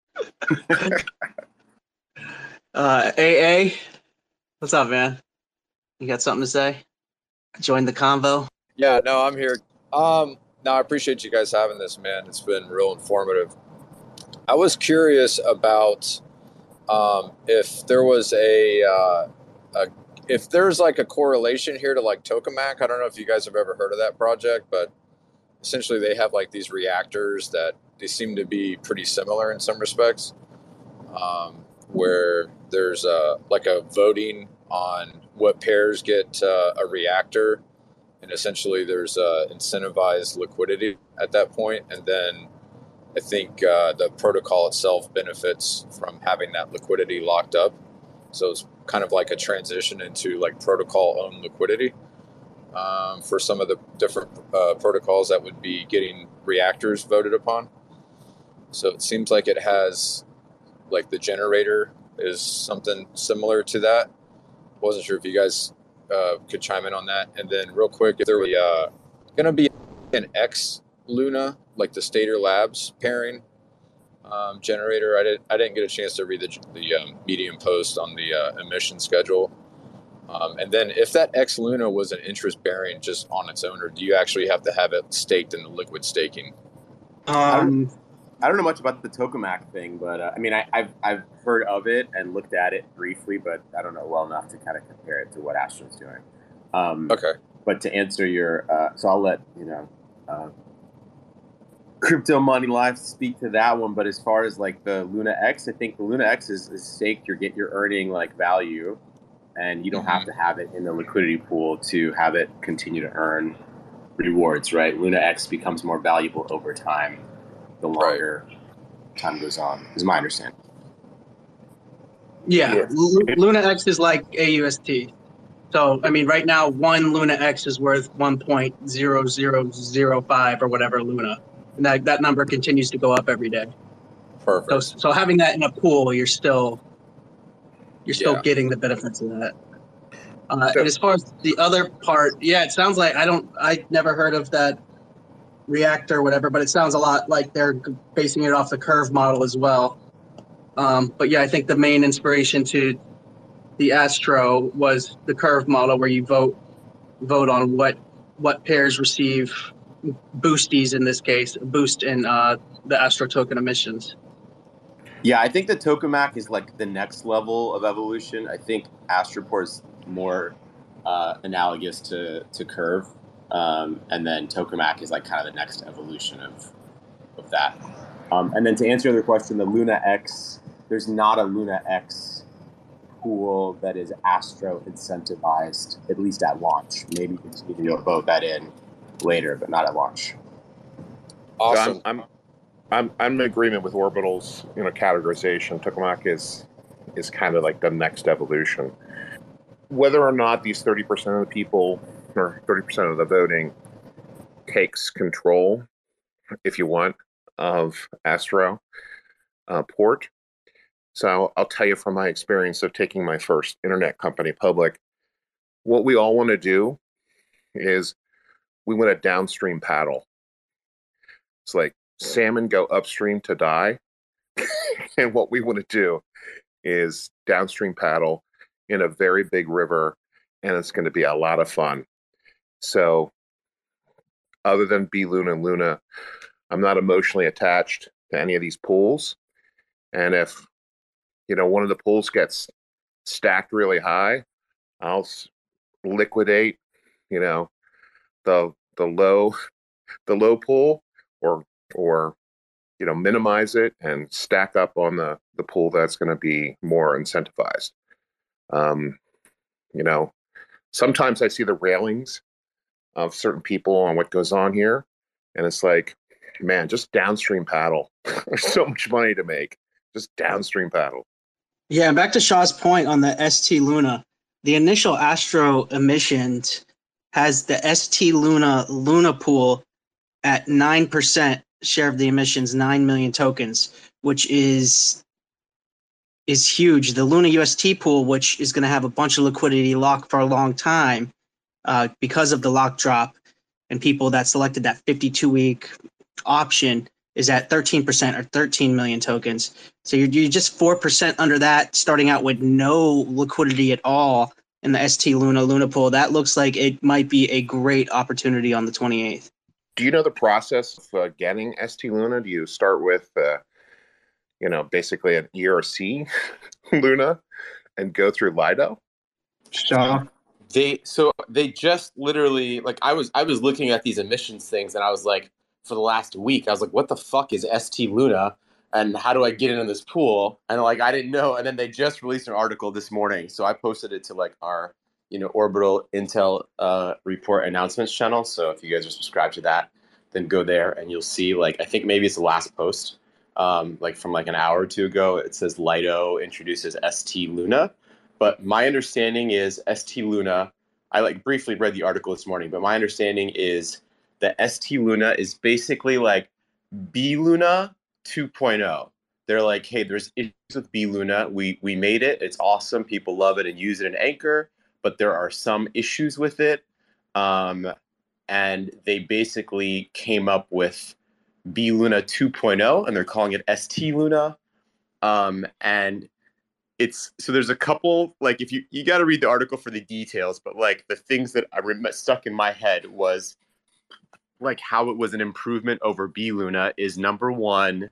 uh, A A, what's up, man? You got something to say? Join the convo. Yeah, no, I'm here. Um, no, I appreciate you guys having this, man. It's been real informative. I was curious about um, if there was a, uh, a, if there's like a correlation here to like Tokamak. I don't know if you guys have ever heard of that project, but essentially they have like these reactors that they seem to be pretty similar in some respects, um, where there's a, like a voting on what pairs get uh, a reactor, and essentially there's uh, incentivized liquidity at that point, and then I think uh, the protocol itself benefits from having that liquidity locked up. So it's kind of like a transition into like protocol-owned liquidity um, for some of the different uh, protocols that would be getting reactors voted upon. So it seems like it has, like the generator is something similar to that. Wasn't sure if you guys uh, could chime in on that. And then real quick, if there was uh, going to be an X Luna, like the Stater Labs pairing um, generator. I didn't I didn't get a chance to read the, the um, Medium post on the uh, emission schedule. Um, and then if that X Luna was an interest bearing just on its own, or do you actually have to have it staked in the liquid staking? Um, I don't know much about the Tokamak thing, but uh, I mean, I, I've I've heard of it and looked at it briefly, but I don't know well enough to kind of compare it to what Astro's doing. Um, okay. But to answer your, uh, so I'll let you know, uh, Crypto Money Live speak to that one. But as far as like the Luna X, I think the Luna X is, is staked. You're get you're earning like value, and you don't mm-hmm. have to have it in the liquidity pool to have it continue to earn rewards. Right? Luna X becomes more valuable over time. The longer right. time goes on, is my understanding. Yeah, yeah. L- Luna X is like A U S T. So, I mean, right now, one Luna X is worth one point zero zero zero five or whatever Luna. And that, that number continues to go up every day. Perfect. So, so having that in a pool, you're still you're still Yeah. getting the benefits of that. Uh, and as far as the other part, yeah, it sounds like I don't, I never heard of that reactor or whatever, but it sounds a lot like they're basing it off the Curve model as well. Um, but yeah, I think the main inspiration to the Astro was the Curve model, where you vote vote on what what pairs receive boosties, in this case, a boost in uh, the Astro token emissions. Yeah, I think the Tokamak is like the next level of evolution. I think Astroport is more uh, analogous to, to Curve. Um, and then Tokamak is like kind of the next evolution of of that. Um, and then to answer your other question, the Luna X, there's not a Luna X pool that is Astro incentivized, at least at launch. Maybe continue to vote that in later, but not at launch. Awesome. So I'm, I'm I'm I'm in agreement with Orbital's you know categorization. Tokamak is is kind of like the next evolution. Whether or not these thirty percent of the people or thirty percent of the voting takes control, if you want, of Astro uh, port. So I'll tell you from my experience of taking my first internet company public, what we all want to do is we want to downstream paddle. It's like salmon go upstream to die. And what we want to do is downstream paddle in a very big river, and it's going to be a lot of fun. So other than B Luna and Luna, I'm not emotionally attached to any of these pools. And if, you know, one of the pools gets stacked really high, I'll liquidate, you know, the the low the low pool or or you know minimize it and stack up on the the pool that's going to be more incentivized. Um, you know, sometimes I see the railings of certain people on what goes on here, and it's like, man, just downstream paddle. There's so much money to make. Just downstream paddle. Yeah, back to Shaw's point on the S T Luna. The initial Astro emissions has the S T Luna Luna pool at nine percent share of the emissions, nine million tokens, which is is huge. The Luna U S T pool, which is going to have a bunch of liquidity locked for a long time uh, because of the lock drop, and people that selected that fifty-two week option is at thirteen percent or thirteen million tokens. So you're, you're just four percent under that, starting out with no liquidity at all in the S T Luna Luna pool. That looks like it might be a great opportunity on the twenty-eighth. Do you know the process of uh, getting S T Luna? Do you start with, uh, you know, basically an E R C Luna and go through Lido? Shaw? They so they just literally like I was I was looking at these emissions things and I was like, for the last week I was like, what the fuck is S T Luna and how do I get into this pool? And like I didn't know, and then they just released an article this morning, so I posted it to like our you know Orbital Intel uh, report announcements channel. So if you guys are subscribed to that, then go there and you'll see like I think maybe it's the last post um, like from like an hour or two ago. It says Lido introduces S T Luna. But my understanding is S T Luna, I like briefly read the article this morning, but my understanding is that S T Luna is basically like B Luna two point oh. They're like, hey, there's issues with B Luna. We we made it. It's awesome. People love it and use it in Anchor, but there are some issues with it. Um, and they basically came up with B Luna two point oh, and they're calling it S T Luna. Um, and it's so there's a couple like if you you got to read the article for the details, but like the things that I rem- stuck in my head was like how it was an improvement over B Luna is number one.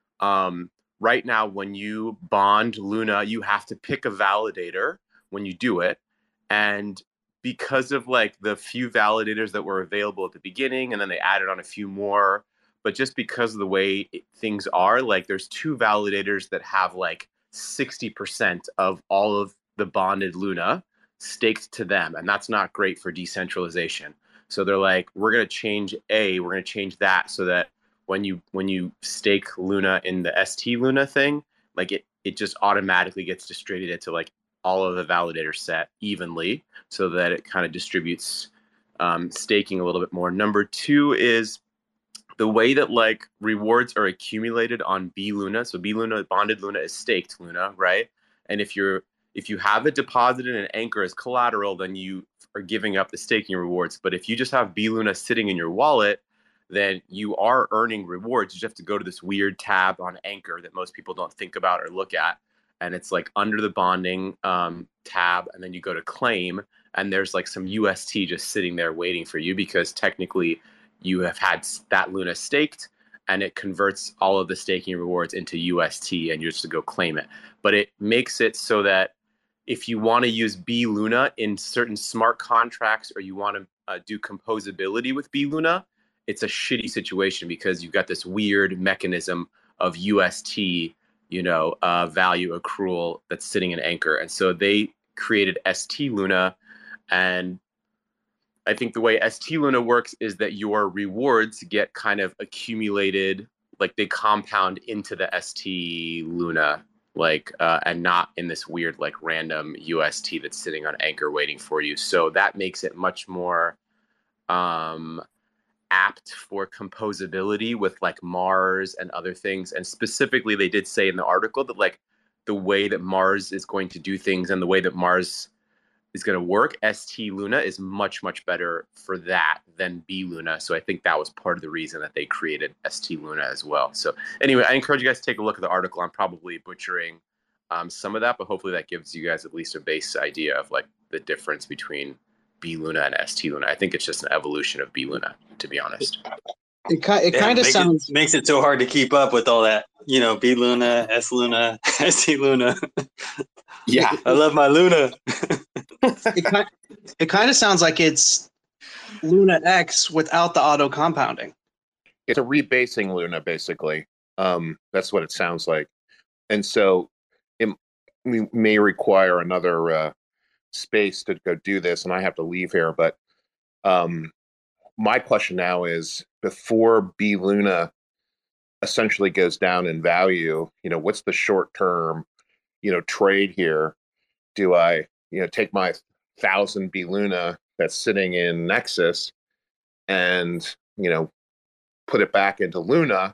Um, right now, when you bond Luna, you have to pick a validator when you do it, and because of like the few validators that were available at the beginning, and then they added on a few more, but just because of the way it, things are, like there's two validators that have like sixty percent of all of the bonded Luna staked to them. And that's not great for decentralization. So they're like, we're going to change A, we're going to change that so that when you when you stake Luna in the S T Luna thing, like it, it just automatically gets distributed to like all of the validator set evenly so that it kind of distributes um, staking a little bit more. Number two is the way that like rewards are accumulated on B Luna. So B Luna, bonded Luna is staked Luna, right? And if you're if you have it deposited in Anchor as collateral, then you are giving up the staking rewards. But if you just have B Luna sitting in your wallet, then you are earning rewards. You just have to go to this weird tab on Anchor that most people don't think about or look at. And it's like under the bonding um, tab, and then you go to claim, and there's like some U S T just sitting there waiting for you because technically you have had that Luna staked, and it converts all of the staking rewards into U S T, and you're just to go claim it. But it makes it so that if you want to use B Luna in certain smart contracts, or you want to uh, do composability with B Luna, it's a shitty situation because you've got this weird mechanism of U S T you know, uh, value accrual that's sitting in Anchor. And so they created S T Luna. And I think the way S T Luna works is that your rewards get kind of accumulated, like they compound into the S T Luna, like, uh, and not in this weird, like random U S T that's sitting on Anchor waiting for you. So that makes it much more um, apt for composability with like Mars and other things. And specifically, they did say in the article that like the way that Mars is going to do things and the way that Mars is going to work, S T Luna is much, much better for that than B Luna. So I think that was part of the reason that they created S T Luna as well. So anyway, I encourage you guys to take a look at the article. I'm probably butchering um, some of that, but hopefully that gives you guys at least a base idea of like the difference between B Luna and S T Luna. I think it's just an evolution of B Luna, to be honest. It, ki- it Yeah, kind of make sounds it, makes it so hard to keep up with all that. You know, B Luna, S Luna, S T Luna. Yeah, I love my Luna. it kind it kind of sounds like it's Luna X without the auto compounding. It's a rebasing Luna, basically. Um, that's what it sounds like. And so it m- may require another uh, space to go do this, and I have to leave here. But um, my question now is, before B Luna essentially goes down in value, you know, what's the short-term, you know, trade here? Do I, you know, take my thousand B Luna that's sitting in Nexus and, you know, put it back into Luna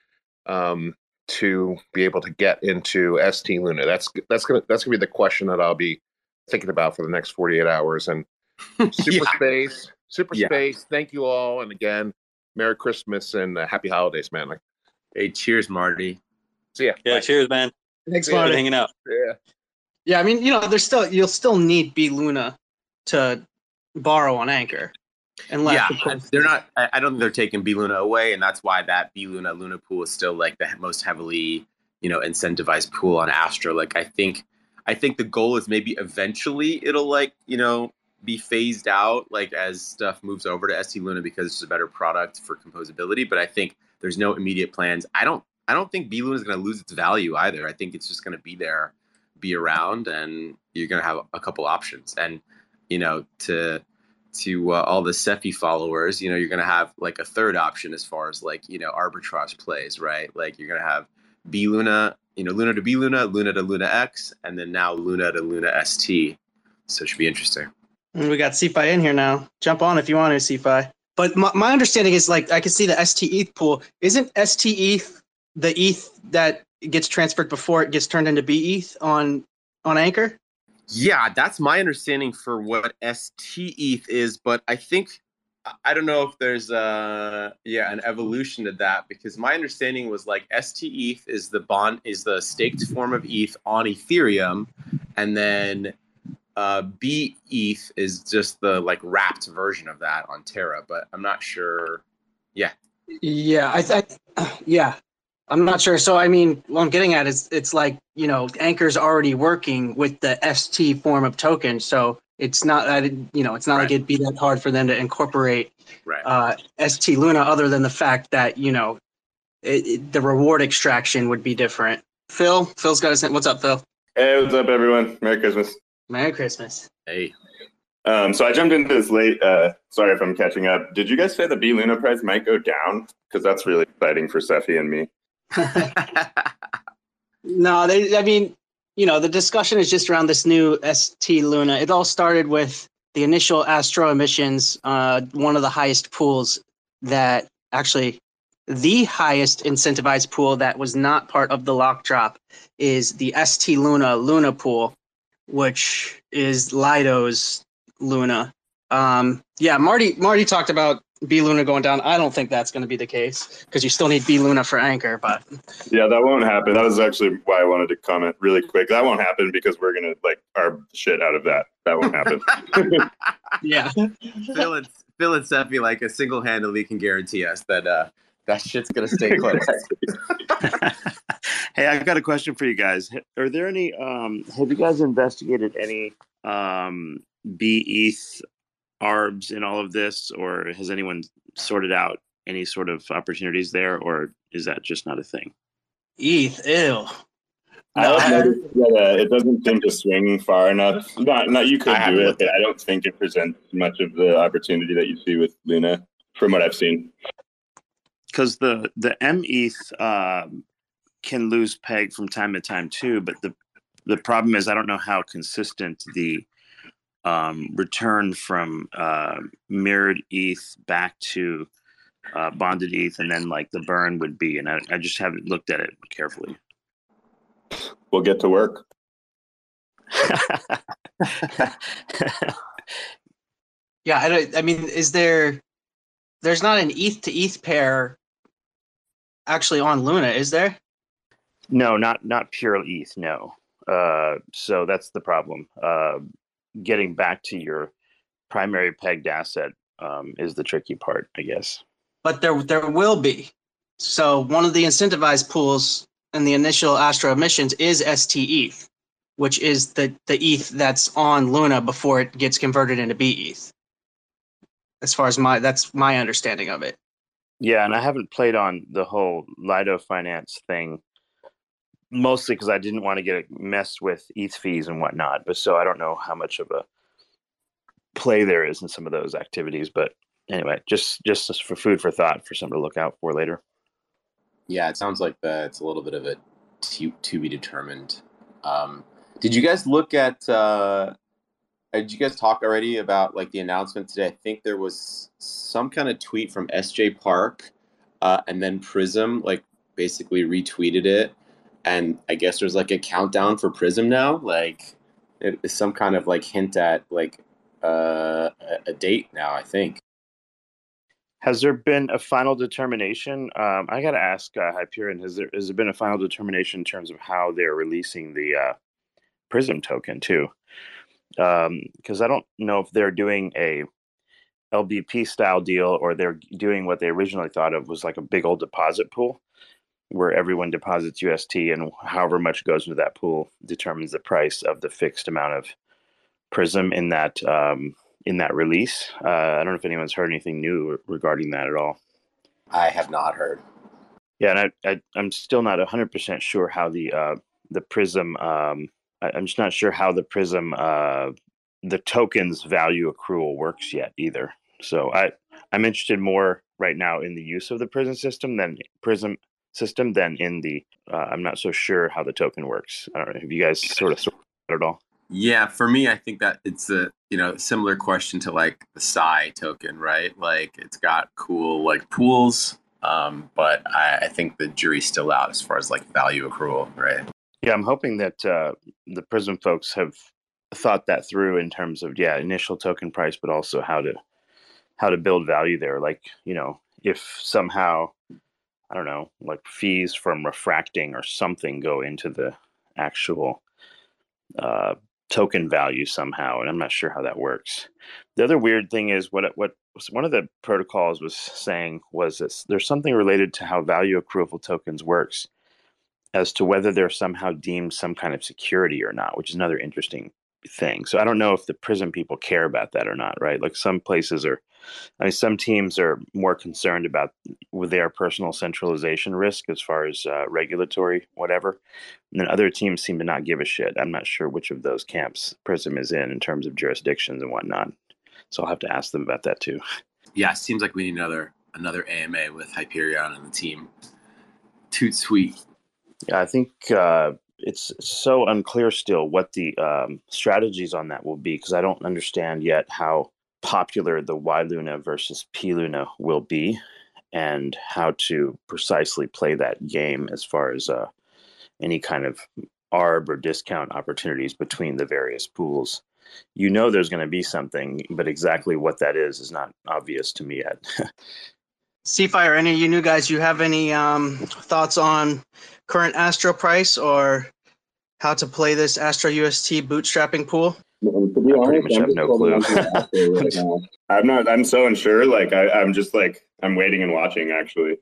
um, to be able to get into S T Luna? That's that's gonna that's gonna be the question that I'll be thinking about for the next forty-eight hours. And Super Yeah. Space, Super Yeah. Space, thank you all, and again, Merry Christmas and uh, Happy Holidays, man. Like, Hey, cheers, Marty. see ya. Yeah, Bye. cheers, man. Thanks, Good Marty. hanging out. Yeah. Yeah, I mean, you know, there's still you'll still need B Luna to borrow on Anchor, unless Yeah, of course- they're not. I I don't think they're taking B Luna away, and that's why that B Luna Luna pool is still like the most heavily, you know, incentivized pool on Astro. Like I think, I think the goal is maybe eventually it'll like you know be phased out like as stuff moves over to S T Luna because it's a better product for composability. But I think there's no immediate plans. I don't. I don't think B Luna is going to lose its value either. I think it's just going to be there, be around, and you're going to have a couple options. And you know, to to uh, all the Cephi followers, you know, you're going to have like a third option as far as like, you know, arbitrage plays, right? Like you're going to have B Luna, you know, Luna to B Luna, Luna to Luna X, and then now Luna to Luna S T. So it should be interesting. And we got C F I in here now. Jump on if you want to, C F I. But my, my understanding is like I can see the S T E T H pool. Isn't S T E T H the E T H that gets transferred before it gets turned into B E T H on on Anchor? Yeah, that's my understanding for what S T E T H is, but I think I don't know if there's uh yeah an evolution to that, because my understanding was like S T E T H is the bond is the staked form of E T H on Ethereum, and then uh, B E T H is just the like wrapped version of that on Terra, but I'm not sure. Yeah, Yeah, I, I yeah, I'm not sure. So I mean, what I'm getting at is it's like, you know, Anchor's already working with the S T form of token, so it's not that it, you know, it's not Right. like it'd be that hard for them to incorporate right. uh, S T Luna, other than the fact that, you know, it, it, the reward extraction would be different. Phil, Phil's got his. What's up, Phil? Hey, what's up, everyone? Merry Christmas. Merry Christmas. Hey. Um, so I jumped into this late. Uh, sorry if I'm catching up. Did you guys say the B Luna price might go down? Because that's really exciting for Cephi and me. No, they. I mean, you know, the discussion is just around this new S T Luna. It all started with the initial Astro emissions, uh, one of the highest pools that actually the highest incentivized pool that was not part of the lock drop is the S T Luna Luna pool, which is Lido's Luna. Um, yeah, Marty Marty talked about B Luna going down. I don't think that's going to be the case because you still need B Luna for Anchor, but Yeah, that won't happen. That was actually why I wanted to comment really quick. That won't happen because we're gonna like arb shit out of that. That won't happen. yeah. Phil and Phil and Seppi like a single handedly can guarantee us that uh that shit's gonna stay close. Hey, I've got a question for you guys. Are there any? Um, have you guys investigated any um, B E T H arbs in all of this, or has anyone sorted out any sort of opportunities there, or is that just not a thing? E T H, ew. I have noticed that uh, it doesn't seem to swing far enough. Not, not you could I do haven't it, looked but at I don't think it presents much of the opportunity that you see with Luna, from what I've seen. because the the M E T H um, can lose peg from time to time too. But the the problem is I don't know how consistent the um, return from uh, mirrored E T H back to uh, bonded E T H and then like the burn would be, and I, I just haven't looked at it carefully. We'll get to work. Yeah, I, don't, I mean, is there? There's not an E T H to E T H pair actually on Luna, is there? No, not not pure E T H. No. Uh, so that's the problem. Uh, getting back to your primary pegged asset um, is the tricky part, I guess. But there there will be. So one of the incentivized pools in the initial Astro emissions is S T E T H, which is the, the E T H that's on Luna before it gets converted into B E T H. As far as my, that's my understanding of it. Yeah, and I haven't played on the whole Lido Finance thing, mostly because I didn't want to get messed with E T H fees and whatnot. But so I don't know how much of a play there is in some of those activities. But anyway, just just for food for thought for something to look out for later. Yeah, it sounds like that. It's a little bit of a to, to be determined. Um, did you guys look at? Uh, did you guys talk already about like the announcement today? I think there was some kind of tweet from S J Park, uh, and then Prism like basically retweeted it, and I guess there's like a countdown for Prism now. Like it is some kind of like hint at like uh, a, a date now. I think. Has there been a final determination? Um, I got to ask uh, Hyperion, has there, has there been a final determination in terms of how they're releasing the uh, Prism token too? Because um, I don't know if they're doing a L B P style deal or they're doing what they originally thought of was like a big old deposit pool where everyone deposits U S T and however much goes into that pool determines the price of the fixed amount of Prism in that um, in that release. Uh, I don't know if anyone's heard anything new regarding that at all. I have not heard. Yeah, and I, I, I'm still not one hundred percent sure how the uh, the Prism, um, I, I'm just not sure how the Prism, uh, the token's value accrual works yet either. So I, I'm interested more right now in the use of the Prism system than Prism system than in the, uh, I'm not so sure how the token works. I don't know. Have you guys sort of sorted it at all? Yeah, for me, I think that it's a you know similar question to like the Psy token, right? Like it's got cool like pools, um, but I, I think the jury's still out as far as like value accrual, right? Yeah, I'm hoping that uh, the Prism folks have thought that through in terms of yeah initial token price, but also how to how to build value there. Like you know if somehow I don't know like fees from refracting or something go into the actual uh, token value somehow, and I'm not sure how that works. The other weird thing is what what one of the protocols was saying was this: there's something related to how value accrual tokens works as to whether they're somehow deemed some kind of security or not, which is another interesting thing. So I don't know if the Prism people care about that or not, right? Like some places are, I mean, some teams are more concerned about with their personal centralization risk as far as uh, regulatory whatever. And then other teams seem to not give a shit. I'm not sure which of those camps Prism is in in terms of jurisdictions and whatnot. So I'll have to ask them about that too. Yeah, it seems like we need another another A M A with Hyperion and the team. Toot sweet. Yeah, I think uh, it's so unclear still what the um, strategies on that will be because I don't understand yet how popular the Y Luna versus P Luna will be and how to precisely play that game as far as uh, any kind of arb or discount opportunities between the various pools. You know there's going to be something, but exactly what that is is not obvious to me yet. Seafire, any of you new guys, you have any um, thoughts on current Astro price or how to play this Astro U S T bootstrapping pool? To be I honest, pretty much I'm have just no holding clue. on to the Astro right now. I'm not. I'm so unsure. Like I, I'm just like I'm waiting and watching. Actually.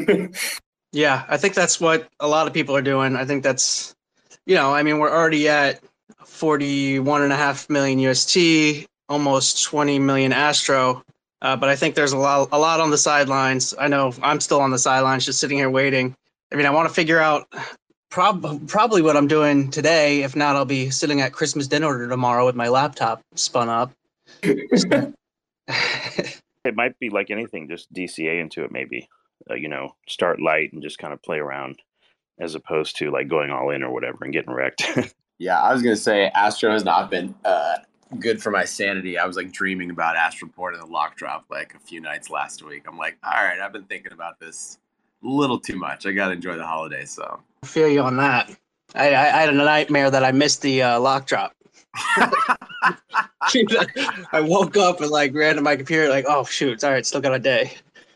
Yeah, I think that's what a lot of people are doing. I think that's, you know, I mean, we're already at forty-one and a half million U S T, almost twenty million Astro. Uh, but I think there's a lot, a lot on the sidelines. I know I'm still on the sidelines, just sitting here waiting. I mean, I want to figure out Prob- probably what I'm doing today. If not, I'll be sitting at Christmas dinner tomorrow with my laptop spun up. It might be like anything, just D C A into it, maybe. Uh, you know, start light and just kind of play around, as opposed to like going all in or whatever and getting wrecked. Yeah, I was gonna say Astro has not been uh, good for my sanity. I was like dreaming about Astroport and the lock drop like a few nights last week. I'm like, all right, I've been thinking about this a little too much. I gotta enjoy the holidays. So I feel you on that. I, I, I had a nightmare that I missed the uh, lock drop. I woke up and like ran to my computer like, oh shoot, it's all right, still got a day.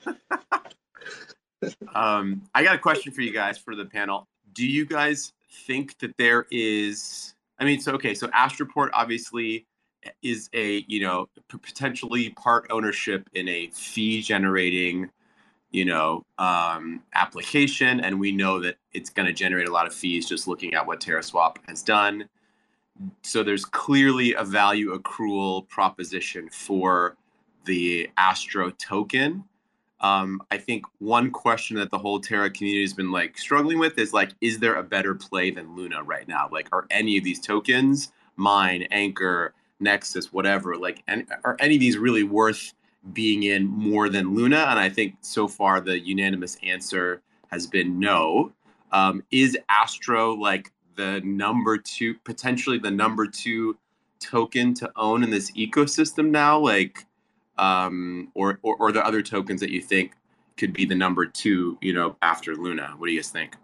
um, I got a question for you guys for the panel. Do you guys think that there is? I mean, so okay, so Astroport obviously is a you know potentially part ownership in a fee generating you know um, application, and we know that it's going to generate a lot of fees just looking at what TerraSwap has done. So there's clearly a value accrual proposition for the Astro token. Um, I think one question that the whole Terra community has been like struggling with is like, is there a better play than Luna right now? Like, are any of these tokens, Mine, Anchor, Nexus, whatever, like, and are any of these really worth being in more than Luna? And I think so far the unanimous answer has been no. Um, is Astro like the number two, potentially the number two token to own in this ecosystem now? Like, um, or, or, or the other tokens that you think could be the number two, you know, after Luna? What do you guys think?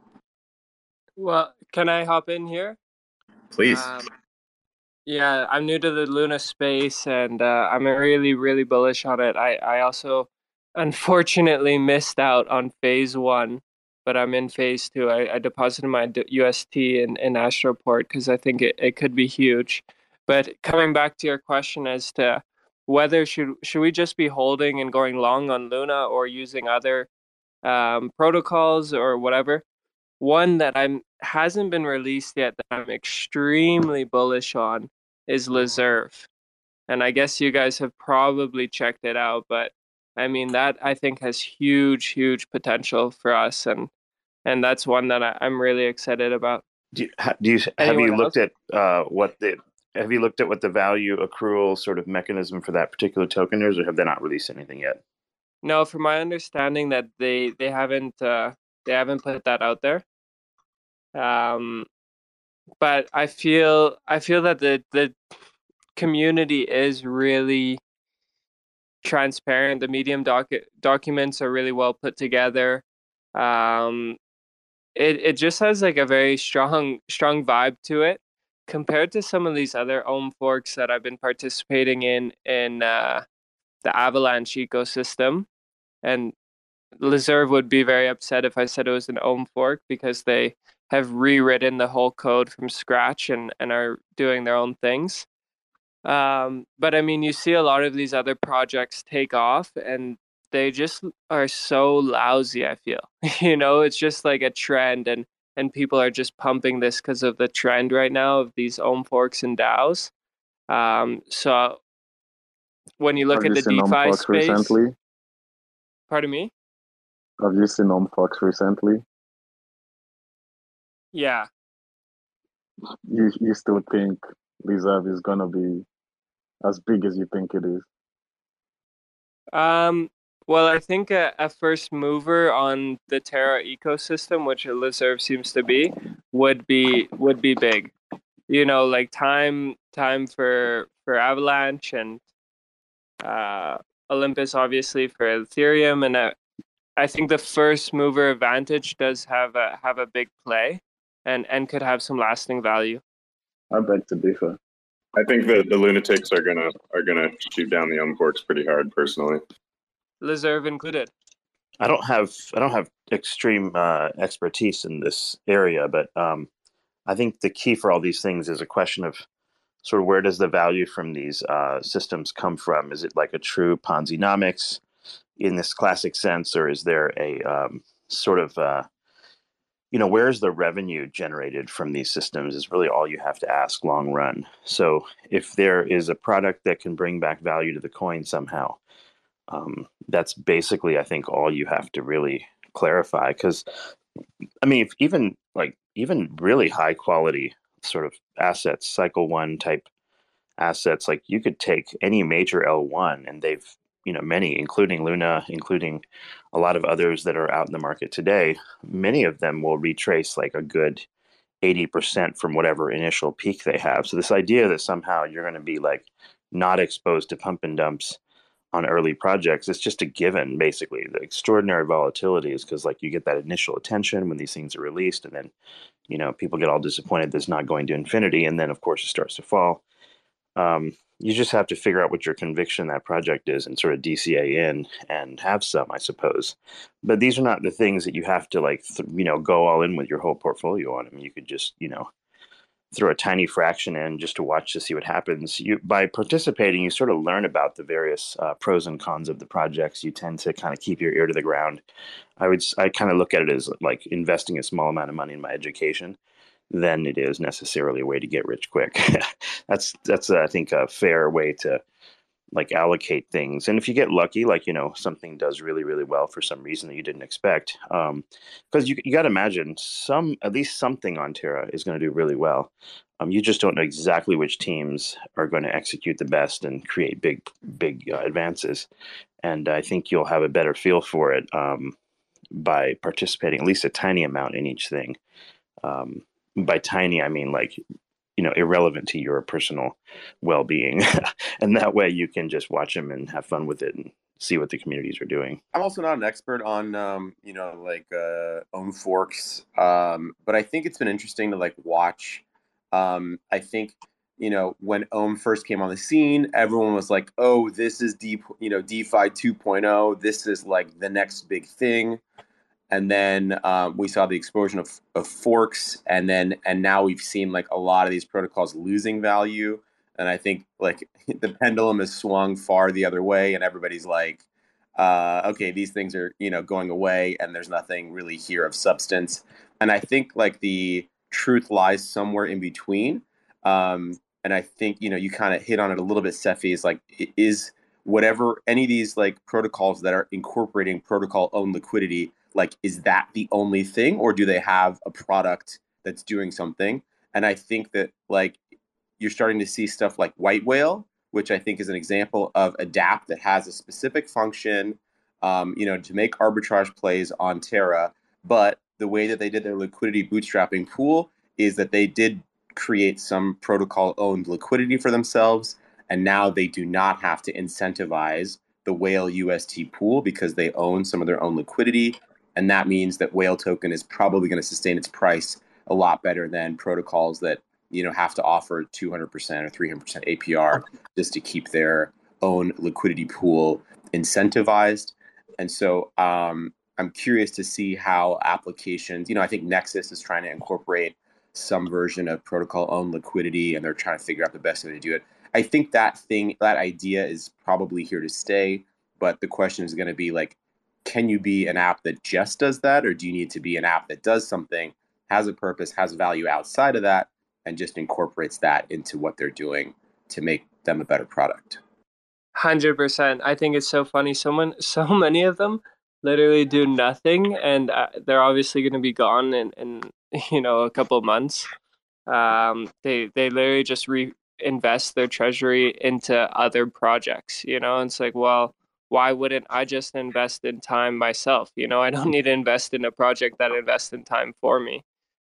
Well, can I hop in here? Please. Um, yeah, I'm new to the Luna space, and uh, I'm really, really bullish on it. I, I also, unfortunately, missed out on phase one, but I'm in phase two. I, I deposited my U S T in, in Astroport because I think it, it could be huge. But coming back to your question as to whether should should we just be holding and going long on Luna or using other um, protocols or whatever, one that I'm hasn't been released yet that I'm extremely bullish on is Lizerv. And I guess you guys have probably checked it out, but I mean that I think has huge, huge potential for us, and and that's one that I, I'm really excited about. Do you, ha- do you have Anyone you looked else? at uh, what the have you looked at what the value accrual sort of mechanism for that particular token is, or have they not released anything yet? No, from my understanding that they they haven't uh, they haven't put that out there. Um, but I feel I feel that the the community is really transparent. The Medium doc- documents are really well put together. Um, it it just has like a very strong strong vibe to it compared to some of these other Ohm forks that I've been participating in in uh, the Avalanche ecosystem. And Lizerv would be very upset if I said it was an Ohm fork because they have rewritten the whole code from scratch and, and are doing their own things. Um, but I mean, you see a lot of these other projects take off and they just are so lousy, I feel. You know, it's just like a trend, and, and people are just pumping this because of the trend right now of these Ohm forks and DAOs. Um, so when you look Have at you the seen Ohm DeFi Fox space, recently? pardon me? Have you seen Ohm Fox recently? Yeah. You you still think Lizerv is gonna be as big as you think it is? Um, well, I think a, a first mover on the Terra ecosystem, which a Lizerv seems to be, would be would be big. You know, like time time for for Avalanche and uh, Olympus, obviously for Ethereum, and uh, I think the first mover advantage does have a have a big play, and and could have some lasting value. I beg to differ. I think the, the lunatics are gonna are gonna shoot down the Ohm forks pretty hard, personally. Lizerv included. I don't have I don't have extreme uh, expertise in this area, but um, I think the key for all these things is a question of sort of where does the value from these uh, systems come from? Is it like a true Ponzi-nomics in this classic sense, or is there a um, sort of uh, you know, where's the revenue generated from these systems is really all you have to ask long run. So if there is a product that can bring back value to the coin somehow, um, that's basically, I think, all you have to really clarify. Because, I mean, if even like even really high quality sort of assets, cycle one type assets. Like you could take any major L one, and they've, you know, many, including Luna, including a lot of others that are out in the market today, many of them will retrace like a good eighty percent from whatever initial peak they have. So this idea that somehow you're going to be like not exposed to pump and dumps on early projects, it's just a given. Basically, the extraordinary volatility is because like you get that initial attention when these things are released, and then, you know, people get all disappointed that it's not going to infinity, and then of course it starts to fall. Um, you just have to figure out what your conviction that project is and sort of D C A in and have some, I suppose. But these are not the things that you have to like, th- you know, go all in with your whole portfolio on. I mean, you could just, you know, throw a tiny fraction in just to watch to see what happens. You, by participating, you sort of learn about the various uh, pros and cons of the projects. You tend to kind of keep your ear to the ground. I would, I kind of look at it as like investing a small amount of money in my education than it is necessarily a way to get rich quick. that's that's uh, I think a fair way to like allocate things. And if you get lucky, like, you know, something does really, really well for some reason that you didn't expect, um, because you you got to imagine some, at least something on Terra is going to do really well. Um, you just don't know exactly which teams are going to execute the best and create big, big uh, advances. And I think you'll have a better feel for it um, by participating at least a tiny amount in each thing. Um, by tiny, I mean like, you know, irrelevant to your personal well-being. And that way you can just watch them and have fun with it and see what the communities are doing. I'm also not an expert on, um, you know, like uh, own forks, um, but I think it's been interesting to like watch. Um, I think, you know, when Ohm first came on the scene, everyone was like, oh, this is deep, you know, DeFi two point oh. This is like the next big thing. And then um, we saw the explosion of, of forks, and then and now we've seen like a lot of these protocols losing value. And I think like the pendulum has swung far the other way, and everybody's like, uh, okay, these things are, you know, going away, and there's nothing really here of substance. And I think like the truth lies somewhere in between. Um, and I think, you know, you kind of hit on it a little bit, Cephii, is like, is whatever any of these like protocols that are incorporating protocol owned liquidity, like, is that the only thing, or do they have a product that's doing something? And I think that like you're starting to see stuff like White Whale, which I think is an example of a dApp that has a specific function, um, you know, to make arbitrage plays on Terra. But the way that they did their liquidity bootstrapping pool is that they did create some protocol-owned liquidity for themselves, and now they do not have to incentivize the Whale U S T pool because they own some of their own liquidity. And that means that Whale token is probably going to sustain its price a lot better than protocols that, you know, have to offer two hundred percent or three hundred percent A P R just to keep their own liquidity pool incentivized. And so um, I'm curious to see how applications, you know, I think Nexus is trying to incorporate some version of protocol-owned liquidity, and they're trying to figure out the best way to do it. I think that thing, that idea is probably here to stay, but the question is going to be like, can you be an app that just does that, or do you need to be an app that does something, has a purpose, has value outside of that, and just incorporates that into what they're doing to make them a better product? one hundred percent. I think it's so funny. Someone, so many of them literally do nothing, and uh, they're obviously going to be gone in, in, you know, a couple of months. Um, they, they literally just reinvest their treasury into other projects, you know, and it's like, well, why wouldn't I just invest in time myself? You know, I don't need to invest in a project that invests in time for me.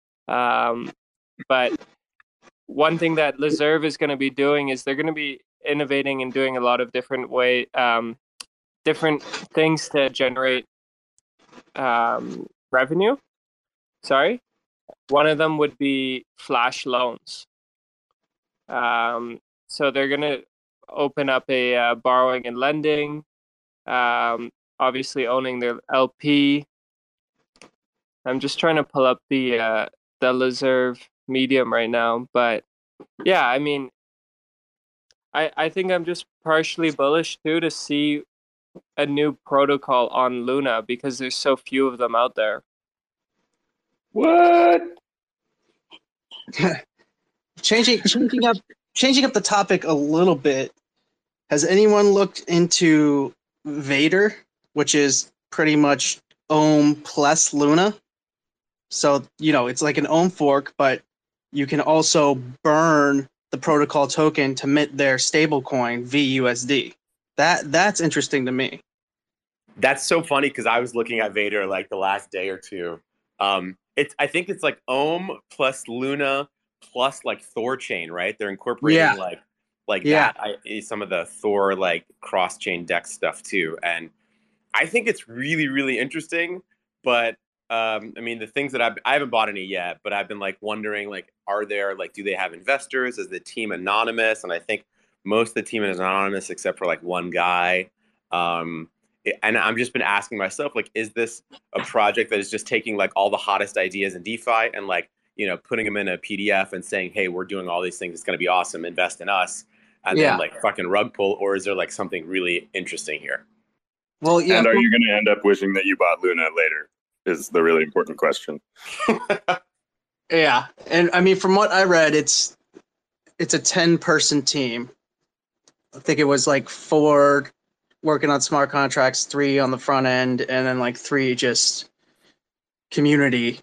Um, but one thing that Lizerv is going to be doing is they're going to be innovating and doing a lot of different way, um, different things to generate um, revenue. Sorry. One of them would be flash loans. Um, so they're going to open up a uh, borrowing and lending, um, obviously owning their L P. I'm just trying to pull up the uh, the Lizerv Medium right now, but yeah, I mean, I I think I'm just partially bullish too to see a new protocol on Luna because there's so few of them out there. What? changing changing up changing up the topic a little bit. Has anyone looked into Vader, which is pretty much Ohm plus Luna? So, you know, it's like an ohm fork, but you can also burn the protocol token to mint their stablecoin V U S D. That that's interesting to me. That's so funny because I was looking at Vader like the last day or two. Um, it's I think it's like Ohm plus Luna plus like Thor chain, right? They're incorporating Yeah. like like Yeah. that. I, some of the Thor like cross chain deck stuff too, and I think it's really really interesting. But um, I mean, the things that I've, I haven't bought any yet, but I've been like wondering like, are there like, do they have investors? Is the team anonymous? And I think most of the team is anonymous except for like one guy. Um, and I'm just been asking myself, like, is this a project that is just taking like all the hottest ideas in DeFi and like, you know, putting them in a P D F and saying, hey, we're doing all these things. It's going to be awesome. Invest in us. And Yeah. then like fucking rug pull, or is there like something really interesting here? Well, yeah. And are you going to end up wishing that you bought Luna later? Is the really important question. Yeah, and I mean, from what I read, it's it's a ten-person team. I think it was like four working on smart contracts, three on the front end, and then like three just community.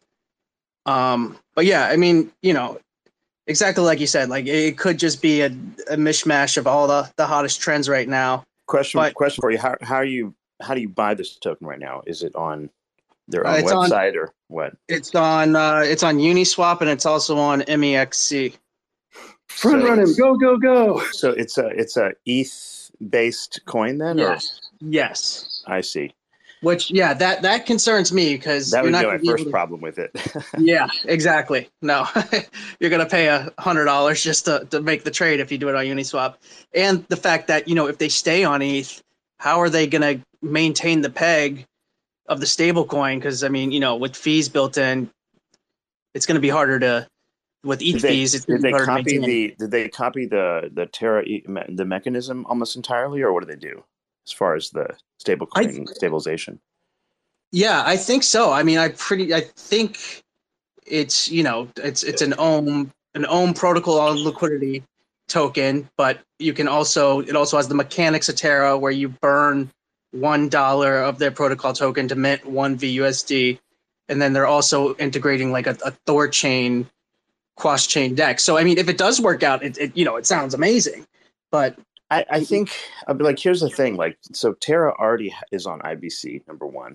Um, but yeah, I mean, you know, exactly like you said, like it could just be a, a mishmash of all the, the hottest trends right now. Question But- question for you: How how are you how do you buy this token right now? Is it on their own Uh, it's on- website or what? It's on uh, it's on Uniswap and it's also on M E X C. Front run him, go go go! So it's a it's a E T H based coin then, Yes. Yes. or I see. Which yeah, that that concerns me because That you're would not be gonna my be first able to- problem with it. Yeah, exactly. No, you're gonna pay a hundred dollars just to, to make the trade if you do it on Uniswap, and the fact that you know if they stay on E T H, how are they gonna maintain the peg of the stable coin? Because I mean, you know, with fees built in, it's gonna be harder to with E T H Did they, fees. It's gonna did be they harder to copy maintain. the did they copy the the Terra e- me- the mechanism almost entirely, or what do they do as far as the stablecoin stabilization? Yeah, I think so. I mean, I pretty, I think it's you know, it's it's an ohm an ohm protocol liquidity token, but you can also it also has the mechanics of Terra where you burn one dollar of their protocol token to mint one V U S D, and then they're also integrating like a, a Thor chain cross chain deck. So I mean, if it does work out, it, it you know it sounds amazing, but I, I think I'd be like, here's the thing, like, so Terra already is on I B C, number one.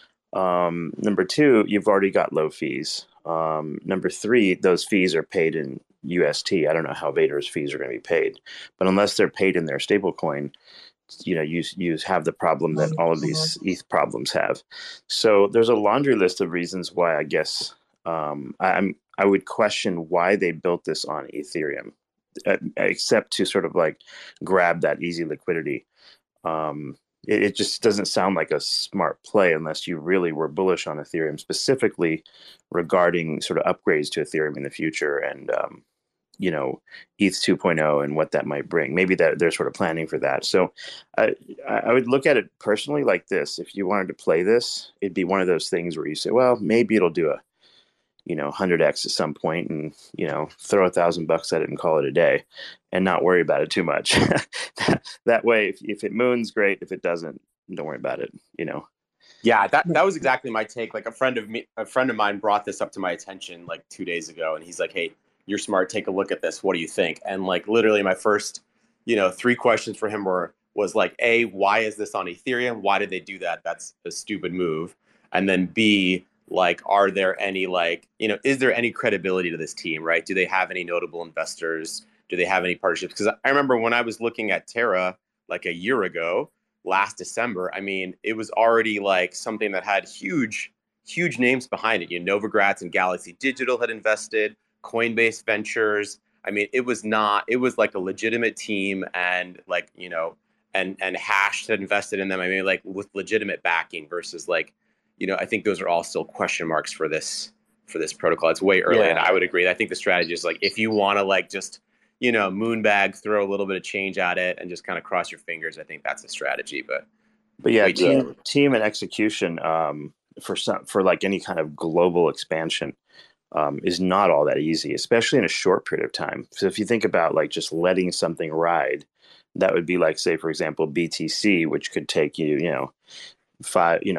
Um, number two, you've already got low fees. Um, number three, those fees are paid in U S T. I don't know how Vader's fees are going to be paid, but unless they're paid in their stablecoin, you know, you you have the problem that all of these E T H problems have. So there's a laundry list of reasons why I guess um, I, I'm I would question why they built this on Ethereum, uh, except to sort of like grab that easy liquidity. Um, it, it just doesn't sound like a smart play unless you really were bullish on Ethereum, specifically regarding sort of upgrades to Ethereum in the future and, um, you know, E T H two point oh and what that might bring. Maybe that they're sort of planning for that. So I, I would look at it personally like this. If you wanted to play this, it'd be one of those things where you say, well, maybe it'll do a, you know, one hundred X at some point and, you know, throw a thousand bucks at it and call it a day and not worry about it too much. that, that way, if, if it moons, great. If it doesn't, don't worry about it, you know? Yeah, that that was exactly my take. Like a friend of me, a friend of mine brought this up to my attention like two days ago, and he's like, "Hey, you're smart. Take a look at this. What do you think?" And like literally, my first, you know, three questions for him were was like, A, why is this on Ethereum? Why did they do that? That's a stupid move. And then B, like, are there any like, you know, is there any credibility to this team? Right? Do they have any notable investors? Do they have any partnerships? Because I remember when I was looking at Terra like a year ago. Last December, I mean, it was already like something that had huge, huge names behind it. You know, Novogratz and Galaxy Digital had invested, Coinbase Ventures. I mean, it was not, it was like a legitimate team and like, you know, and, and Hash had invested in them. I mean, like with legitimate backing versus like, you know, I think those are all still question marks for this, for this protocol. It's way early. Yeah. And I would agree. I think the strategy is like, if you want to like just, you know, moonbag, throw a little bit of change at it and just kind of cross your fingers. I think that's a strategy, but But yeah, way too team, early. team and execution um, for some for like any kind of global expansion um, is not all that easy, especially in a short period of time. So if you think about like just letting something ride, that would be like, say, for example, B T C, which could take you, you know, five, you know,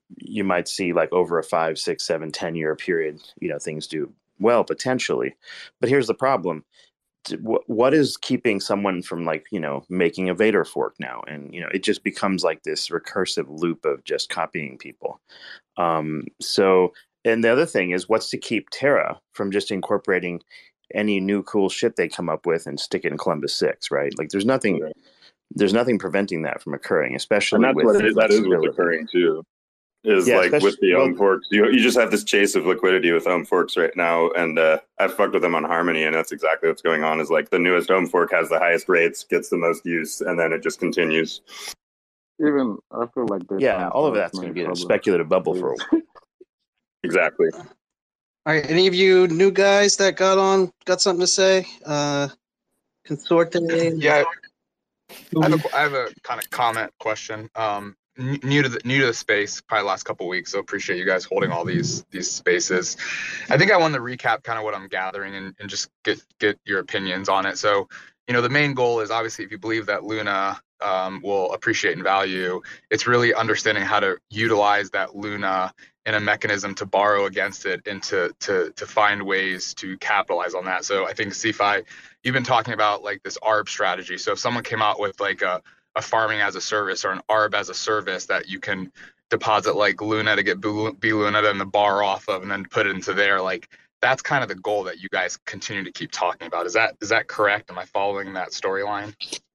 you might see like over a five, six, seven, ten year period, you know, things do well potentially. But here's the problem. What is keeping someone from like, you know, making a Vader fork now? And, you know, it just becomes like this recursive loop of just copying people. Um, so, and the other thing is what's to keep Terra from just incorporating any new cool shit they come up with and stick it in Columbus six, right? Like there's nothing, right. there's nothing preventing that from occurring, especially and that's with what it, that is what's occurring too. Is yeah, like with the ohm well, forks, you you just have this chase of liquidity with ohm forks right now, and uh, I've fucked with them on Harmony, and that's exactly what's going on. Is like the newest ohm fork has the highest rates, gets the most use, and then it just continues. Even I feel like yeah, all of that's going to be a speculative bubble for a while. Exactly. All right, any of you new guys that got on got something to say? Uh, Consorte. Yeah, I have a, I have a kind of comment question. Um. New to the new to the space, probably the last couple of weeks. So appreciate you guys holding all these these spaces. I think I want to recap kind of what I'm gathering and, and just get get your opinions on it. So, you know, the main goal is obviously if you believe that Luna um, will appreciate in value, it's really understanding how to utilize that Luna in a mechanism to borrow against it and to to to find ways to capitalize on that. So I think C F I, you've been talking about like this A R B strategy. So if someone came out with like a a farming as a service or an A R B as a service that you can deposit like Luna to get B Luna and the bar off of and then put it into there, like that's kind of the goal that you guys continue to keep talking about. Is that is that correct? Am I following that storyline?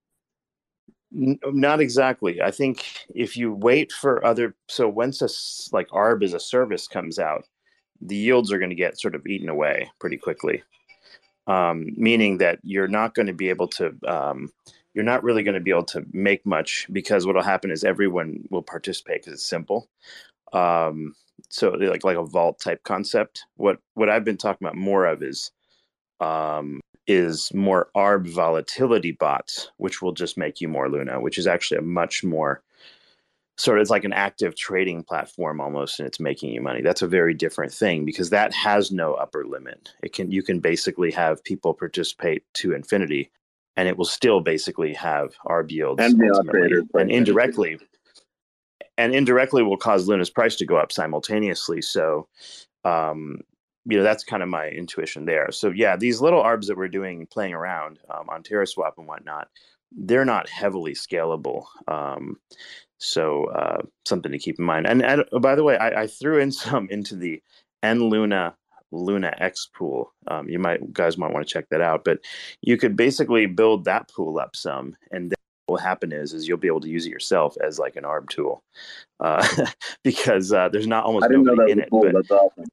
Not exactly. I think if you wait for other, so once a like A R B as a service comes out, the yields are going to get sort of eaten away pretty quickly. Um, meaning that you're not going to be able to um, you're not really going to be able to make much because what will happen is everyone will participate because it's simple. Um, so like like a vault type concept. What what I've been talking about more of is um, is more A R B volatility bots, which will just make you more Luna, which is actually a much more sort of it's like an active trading platform almost, and it's making you money. That's a very different thing because that has no upper limit. It can you can basically have people participate to infinity. And it will still basically have A R B yields and, the and indirectly, and indirectly will cause Luna's price to go up simultaneously. So, um, you know, that's kind of my intuition there. So, yeah, these little A R Bs that we're doing, playing around um, on TerraSwap and whatnot, they're not heavily scalable. Um, so, uh, something to keep in mind. And, and by the way, I, I threw in some into the N Luna Luna X pool. Um, you might guys might want to check that out, but you could basically build that pool up some, and then what will happen is is you'll be able to use it yourself as like an A R B tool uh, because uh, there's not almost I didn't know that nobody was in cool. it. But, That's awesome.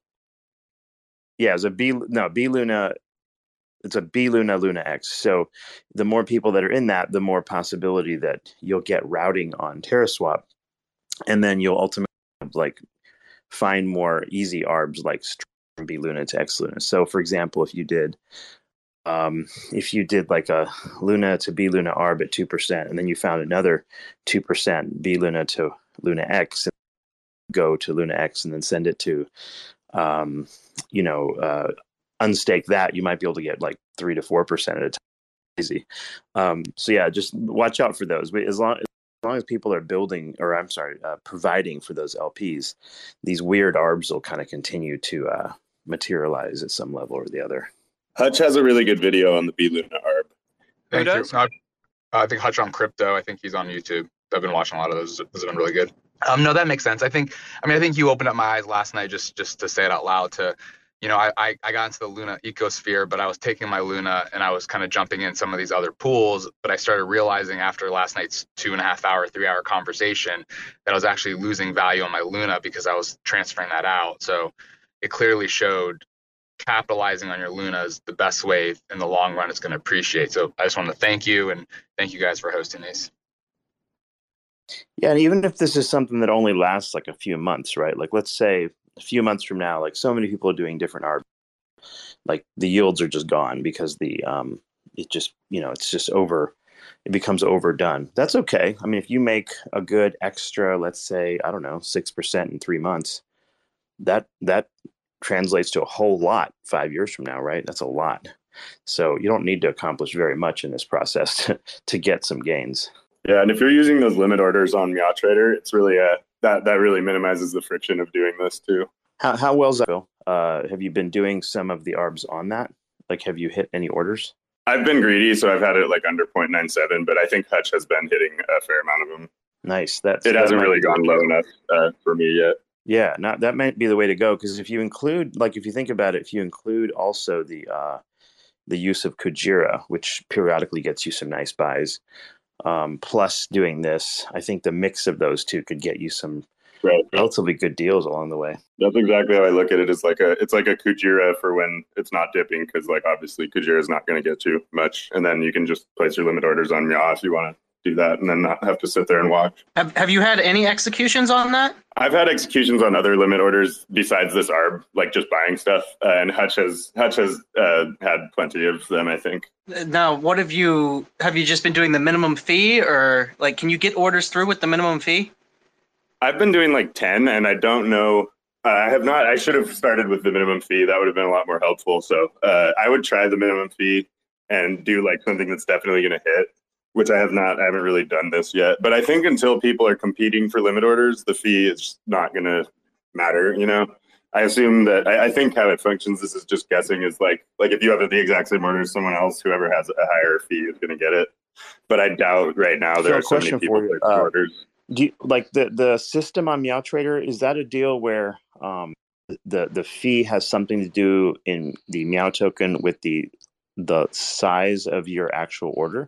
Yeah, it's a B no B Luna. It's a B Luna Luna X. So the more people that are in that, the more possibility that you'll get routing on TerraSwap, and then you'll ultimately like find more easy A R Bs like from B Luna to X Luna. So for example, if you did um, if you did like a Luna to B Luna A R B at two percent, and then you found another two percent B Luna to Luna X, and go to Luna X and then send it to, um, you know, uh, unstake that, you might be able to get like three to four percent at a time. Easy. Um, so yeah, just watch out for those. But as long as As long as people are building, or I'm sorry, uh, providing for those L Ps, these weird A R Bs will kind of continue to uh, materialize at some level or the other. Hutch has a really good video on the B Luna A R B. Thank you. Uh, I think Hutch on Crypto. I think he's on YouTube. I've been watching a lot of those. Those have been really good. Um, no, that makes sense. I think. I mean, I think you opened up my eyes last night just just to say it out loud. To, you know, I I, I got into the Luna ecosphere, but I was taking my Luna and I was kind of jumping in some of these other pools. But I started realizing after last night's two and a half hour, three hour conversation that I was actually losing value on my Luna because I was transferring that out. So it clearly showed capitalizing on your Luna is the best way in the long run it's going to appreciate. So I just want to thank you and thank you guys for hosting these. Yeah, and even if this is something that only lasts like a few months, right? Like let's say a few months from now, like so many people are doing different art, like the yields are just gone because the um it just, you know, it's just over, it becomes overdone. That's okay. I mean, if you make a good extra, let's say, I don't know, six percent in three months, that that translates to a whole lot five years from now, right? That's a lot. So you don't need to accomplish very much in this process to, to get some gains. Yeah, and if you're using those limit orders on MeowTrader, it's really a that that really minimizes the friction of doing this too. How how well's that, Bill? Uh, have you been doing some of the arbs on that? Like, have you hit any orders? I've been greedy, so I've had it like under zero point nine seven, but I think Hutch has been hitting a fair amount of them. Nice. That's, it that hasn't really gone low enough uh, for me yet. Yeah, not, that might be the way to go, because if you include, like, if you think about it, if you include also the uh, the use of Kujira, which periodically gets you some nice buys, um, plus doing this, I think the mix of those two could get you some right. relatively good deals along the way. That's exactly how I look at it. It's like a it's like a Kujira for when it's not dipping, because like obviously Kujira is not going to get you much, and then you can just place your limit orders on Meow if you want to do that, and then not have to sit there and watch. Have Have you had any executions on that? I've had executions on other limit orders besides this arb, like just buying stuff, uh, and Hutch has Hutch has uh, had plenty of them, I think. Now, what have you have you just been doing the minimum fee, or like can you get orders through with the minimum fee? I've been doing like ten, and I don't know. Uh, I have not. I should have started with the minimum fee. That would have been a lot more helpful. So uh, I would try the minimum fee and do like something that's definitely going to hit, which I have not. I haven't really done this yet. But I think until people are competing for limit orders, the fee is not going to matter. You know, I assume that. I, I think how it functions. This is just guessing. Is like like if you have the exact same order as someone else, whoever has a higher fee is going to get it. But I doubt right now there So are so many people for you, placing uh, orders. Do you, like the the system on Meow Trader, is that a deal where um, the the fee has something to do in the Meow token with the the size of your actual order?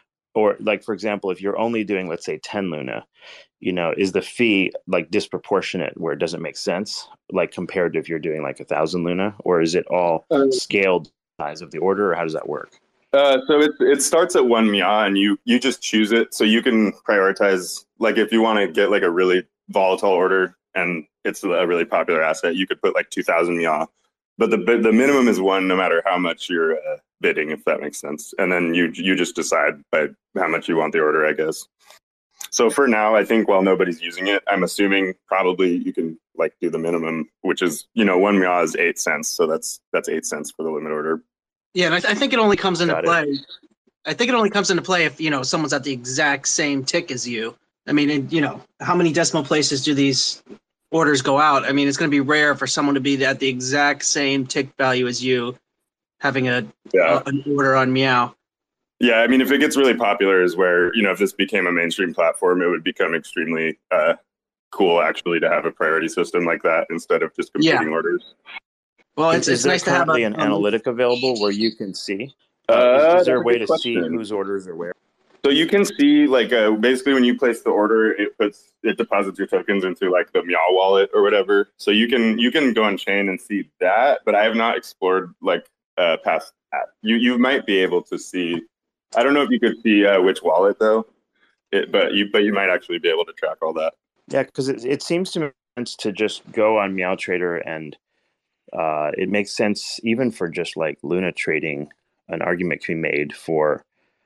Or like, for example, if you're only doing, let's say, ten Luna, you know, is the fee like disproportionate where it doesn't make sense, like compared to if you're doing like a thousand Luna, or is it all Uh, scaled size of the order, or how does that work? Uh, so it it starts at one Meow, and you you just choose it. So you can prioritize. Like if you want to get like a really volatile order and it's a really popular asset, you could put like two thousand Meow. But the the minimum is one, no matter how much you're uh, bidding, if that makes sense. And then you you just decide by how much you want the order, I guess. So for now, I think while nobody's using it, I'm assuming probably you can like do the minimum, which is, you know, one Meow is eight cents. So that's that's eight cents for the limit order. Yeah, and I, I think it only comes into Got it. play. I think it only comes into play if you know someone's at the exact same tick as you. I mean, it, you know, how many decimal places do these orders go out? I mean, it's going to be rare for someone to be at the exact same tick value as you, having a, Yeah. a an order on Meow. Yeah, I mean, if it gets really popular, is where, you know, if this became a mainstream platform, it would become extremely uh, cool, actually, to have a priority system like that instead of just competing Yeah. orders. Well, Is, it's is it's there nice to have a, currently an um, analytic available where you can see? Uh, Uh, is, is there that's a a way good to see question. whose orders are where? So you can see, like, uh, basically when you place the order, it puts it deposits your tokens into like the Meow wallet or whatever. So you can you can go on chain and see that, but I have not explored like uh, past that. You you might be able to see. I don't know if you could see uh, which wallet though, it, but you but you might actually be able to track all that. Yeah, because it, it seems to make sense to just go on Meow Trader, and uh, it makes sense even for just like Luna trading. An argument can be made for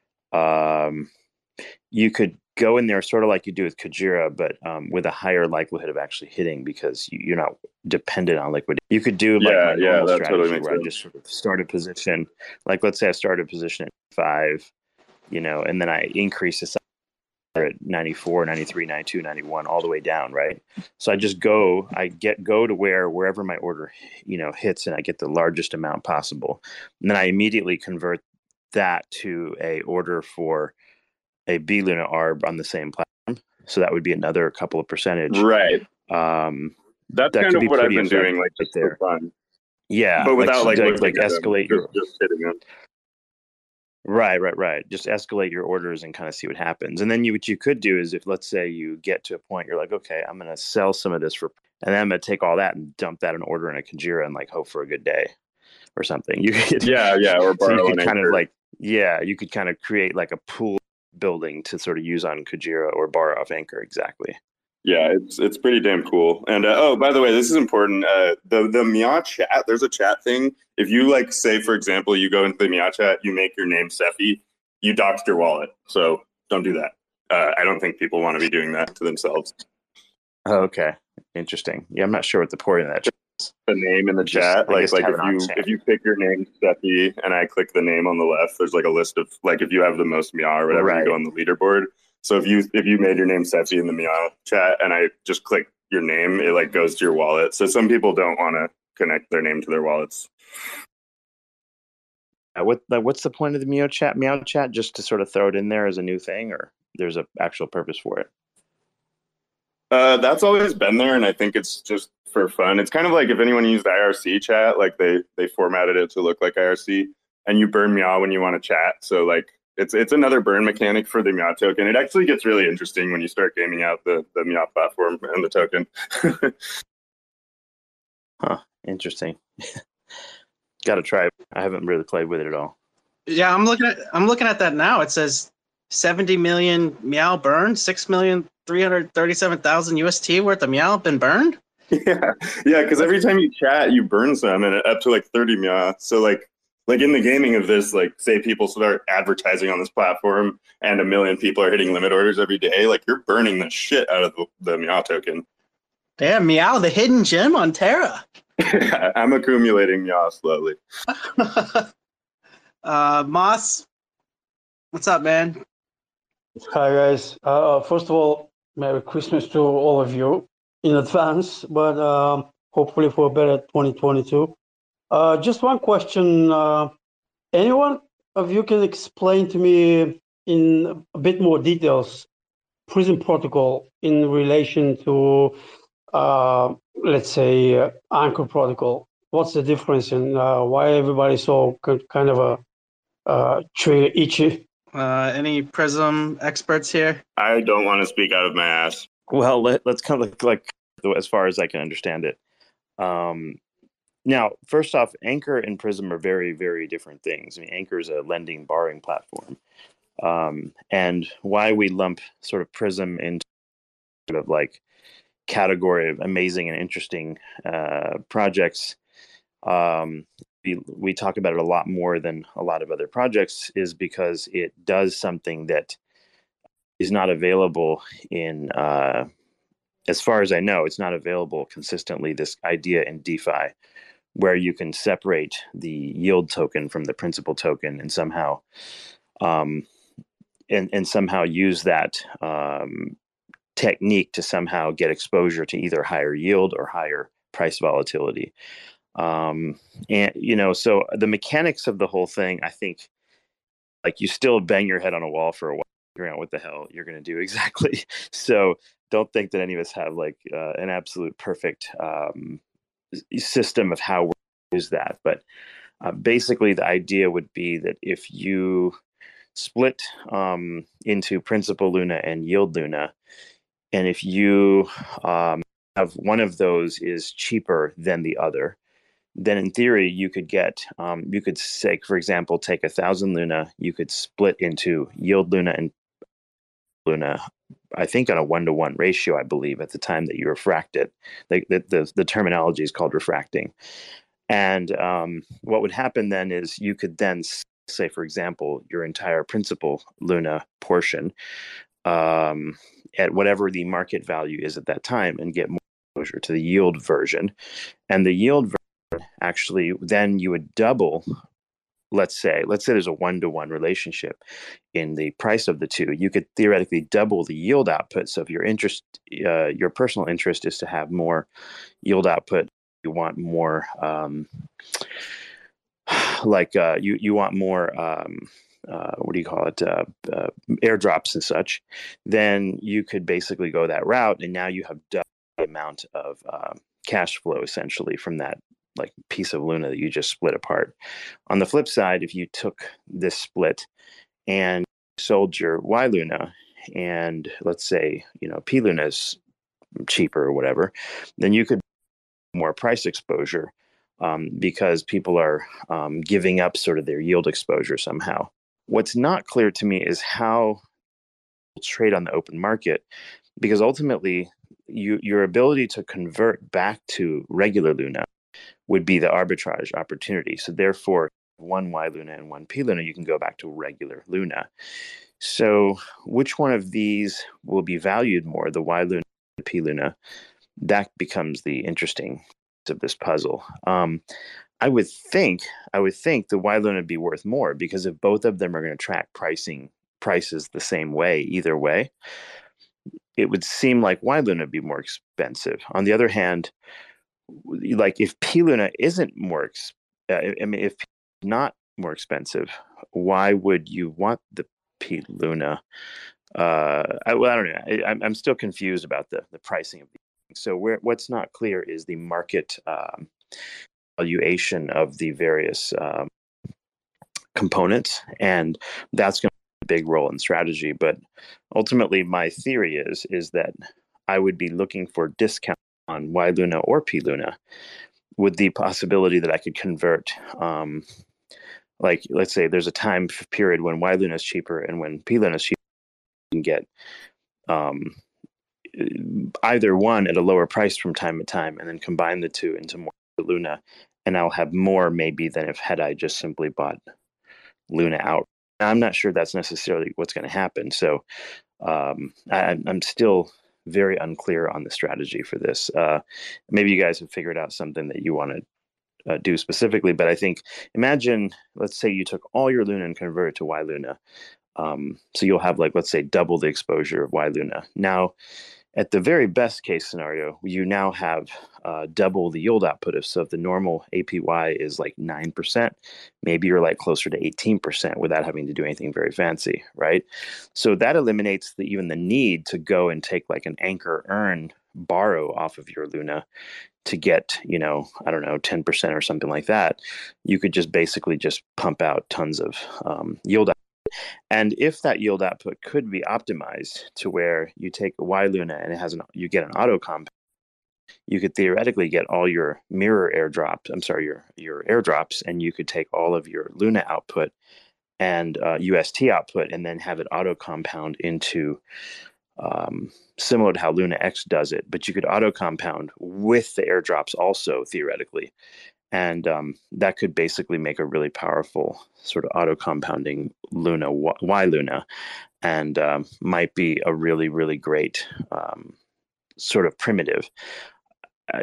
um, you could go in there sort of like you do with Kujira, but um, with a higher likelihood of actually hitting because you, you're not dependent on liquidity. You could do like Yeah, my yeah, normal that strategy totally makes where I sense. just sort of start a position. Like let's say I start a position at five, you know, and then I increase the size at ninety-four, ninety-three, ninety-two, ninety-one, all the way down, right? So I just go, I get go to where wherever my order, you know, hits, and I get the largest amount possible, and then I immediately convert that to a order for a B Luna arb on the same platform. So that would be another couple of percentage. Right. Um, That's that kind could of be what I've pretty been doing, effective like right just there. for fun. Yeah, But without like like looking like at them, escalate your just, just hitting them. Right, right, right. Just escalate your orders and kind of see what happens. And then you, what you could do is if, let's say you get to a point, you're like, okay, I'm going to sell some of this for, and then I'm going to take all that and dump that in order in a Kujira and like hope for a good day or something. You could, Yeah, yeah, or so borrow you an could kind anchor. of like, yeah, you could kind of create like a pool building to sort of use on Kujira or borrow off Anchor. Exactly. Yeah, it's it's pretty damn cool. And uh, oh, by the way, this is important. Uh, the the Meow chat, there's a chat thing. If you like, say for example, you go into the Meow chat, you make your name Sephi, you doxed your wallet. So don't do that. Uh, I don't think people want to be doing that to themselves. Oh, okay, interesting. Yeah, I'm not sure what the point of that is. The name in the Just, chat, I like guess to like have if it on you chat. if you pick your name Sephi and I click the name on the left, there's like a list of like if you have the most Meow or whatever, Right. you go on the leaderboard. So if you if you made your name Setzy in the Meow chat and I just click your name, it like goes to your wallet. So some people don't want to connect their name to their wallets. Uh, what like, what's the point of the Meow chat? Meow chat just to sort of throw it in there as a new thing, or there's a actual purpose for it? Uh, that's always been there, and I think it's just for fun. It's kind of like if anyone used I R C chat, like they they formatted it to look like I R C, and you burn Meow when you want to chat. So like it's it's another burn mechanic for the Meow token. It actually gets really interesting when you start gaming out the the Meow platform and the token. Huh? Interesting. Got to try it. I haven't really played with it at all. Yeah, I'm looking at I'm looking at that now. It says seventy million Meow burned, six million three hundred thirty-seven thousand U S T worth of Meow been burned. Yeah, yeah, because every time you chat, you burn some, and up to like thirty Meow. So like, like in the gaming of this, like say people start advertising on this platform, and a million people are hitting limit orders every day. Like you're burning the shit out of the, the Meow token. Damn, Meow, the hidden gem on Terra. I'm accumulating Meow slowly. uh, Moss, what's up, man? Hi guys. Uh, first of all, Merry Christmas to all of you in advance, but um, hopefully for a better twenty twenty-two. Uh, just one question. Uh, anyone of you can explain to me in a bit more details Prism Protocol in relation to, uh, let's say, uh, Anchor Protocol? What's the difference and uh, why everybody's so kind of a uh, trigger itchy? Uh, any Prism experts here? I don't want to speak out of my ass. Well, let, let's kind of like, like as far as I can understand it. Um, now, first off, Anchor and Prism are very, very different things. I mean, Anchor is a lending borrowing platform. Um, and why we lump sort of Prism into sort of like category of amazing and interesting uh, projects. Um, we, we talk about it a lot more than a lot of other projects is because it does something that is not available in, uh, as far as I know, it's not available consistently, this idea in DeFi, where you can separate the yield token from the principal token and somehow, um, and, and somehow use that um, technique to somehow get exposure to either higher yield or higher price volatility. Um, and, you know, so the mechanics of the whole thing, I think, like you still bang your head on a wall for a while, figuring out what the hell you're going to do exactly. So don't think that any of us have like uh, an absolute perfect um, system of how we use that. But uh, basically the idea would be that if you split um, into Principal Luna and Yield Luna, and if you um, have one of those is cheaper than the other, then in theory you could get, um, you could say, for example, take a thousand Luna, you could split into Yield Luna and Luna, I think on a one-to-one ratio, I believe, at the time that you refract it. The, the, the, the terminology is called refracting. And um, what would happen then is you could then say, for example, your entire Principal Luna portion um, at whatever the market value is at that time and get more exposure to the yield version. And the yield version, actually, then you would double, let's say, let's say there's a one-to-one relationship in the price of the two. You could theoretically double the yield output. So if your interest, uh, your personal interest is to have more yield output, you want more, um, like uh, you you want more, um, uh, what do you call it, uh, uh, airdrops and such, then you could basically go that route, and now you have double the amount of uh, cash flow essentially from that like piece of Luna that you just split apart. On the flip side, if you took this split and sold your Y Luna, and let's say, you know, P Luna is cheaper or whatever, then you could more price exposure um, because people are um, giving up sort of their yield exposure somehow. What's not clear to me is how people trade on the open market, because ultimately you, your ability to convert back to regular Luna would be the arbitrage opportunity. So therefore, one Y Luna and one P Luna, you can go back to regular Luna. So which one of these will be valued more, the Y Luna or the P Luna? That becomes the interesting of this puzzle. Um, I would think, I would think the Y Luna would be worth more, because if both of them are going to track pricing prices the same way either way, it would seem like Y Luna would be more expensive. On the other hand, like if P Luna isn't more, ex- uh, I mean, if not more expensive, why would you want the P Luna? Uh, I, well, I don't know. I, I'm I'm still confused about the the pricing of these. So where what's not clear is the market um, valuation of the various um, components, and that's going to play a big role in strategy. But ultimately, my theory is is that I would be looking for discount on Y Luna or P Luna, with the possibility that I could convert. Um, like, let's say there's a time period when Y Luna is cheaper and when P Luna is cheaper, you can get um, either one at a lower price from time to time, and then combine the two into more Luna, and I'll have more maybe than if had I just simply bought Luna out. I'm not sure that's necessarily what's going to happen. So um, I, I'm still very unclear on the strategy for this. Uh, maybe you guys have figured out something that you want to uh, do specifically, but I think imagine, let's say you took all your Luna and converted it to Y Luna. Um, so you'll have, like, let's say double the exposure of Y Luna. Now, at the very best case scenario, you now have uh, double the yield output. If so, if the normal A P Y is like nine percent, maybe you're like closer to eighteen percent without having to do anything very fancy, right? So that eliminates the, even the need to go and take like an anchor earn borrow off of your Luna to get, you know, I don't know, ten percent or something like that. You could just basically just pump out tons of um, yield output. And if that yield output could be optimized to where you take a Y Luna and it has an, you get an auto compound, you could theoretically get all your mirror airdrops. I'm sorry, your your airdrops, and you could take all of your Luna output and uh, U S T output, and then have it auto compound into um, similar to how Luna X does it. But you could auto compound with the airdrops also theoretically. And um, that could basically make a really powerful sort of auto compounding Luna, Y Luna, and um, might be a really, really great um, sort of primitive. Uh,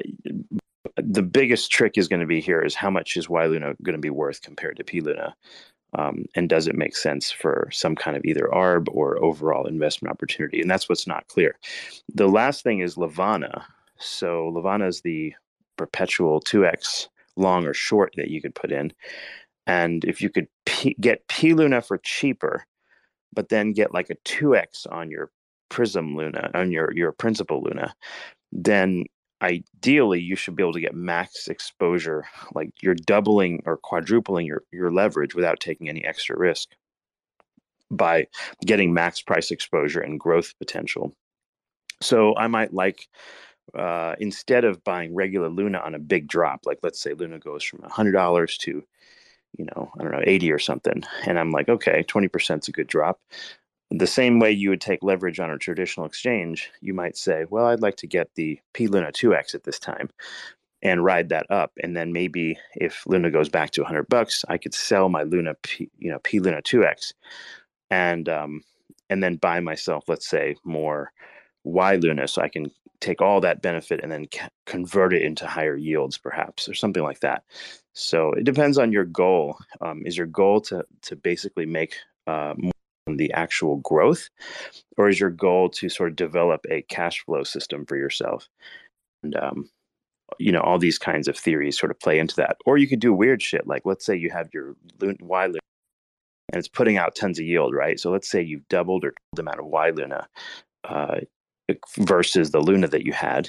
the biggest trick is going to be here is how much is Y Luna going to be worth compared to P Luna? Um, and does it make sense for some kind of either A R B or overall investment opportunity? And that's what's not clear. The last thing is Levana. So Levana is the perpetual two X long or short that you could put in. And if you could P- get P Luna for cheaper, but then get like a two X on your Prism Luna, on your, your principal Luna, then ideally you should be able to get max exposure, like you're doubling or quadrupling your, your leverage without taking any extra risk by getting max price exposure and growth potential. So I might like, Uh, instead of buying regular Luna on a big drop, like let's say Luna goes from one hundred dollars to, you know, I don't know, eighty or something. And I'm like, okay, twenty percent is a good drop. The same way you would take leverage on a traditional exchange, you might say, well, I'd like to get the P Luna two X at this time and ride that up. And then maybe if Luna goes back to one hundred bucks, I could sell my Luna, P, you know, P Luna two X and, um, and then buy myself, let's say, more Y Luna, so I can take all that benefit and then ca- convert it into higher yields, perhaps, or something like that. So it depends on your goal. Um, is your goal to to basically make uh, more on the actual growth, or is your goal to sort of develop a cash flow system for yourself? And um, you know, all these kinds of theories sort of play into that. Or you could do weird shit, like let's say you have your Y Luna and it's putting out tons of yield, right? So let's say you've doubled or tripled the amount of Y Luna uh, versus the Luna that you had.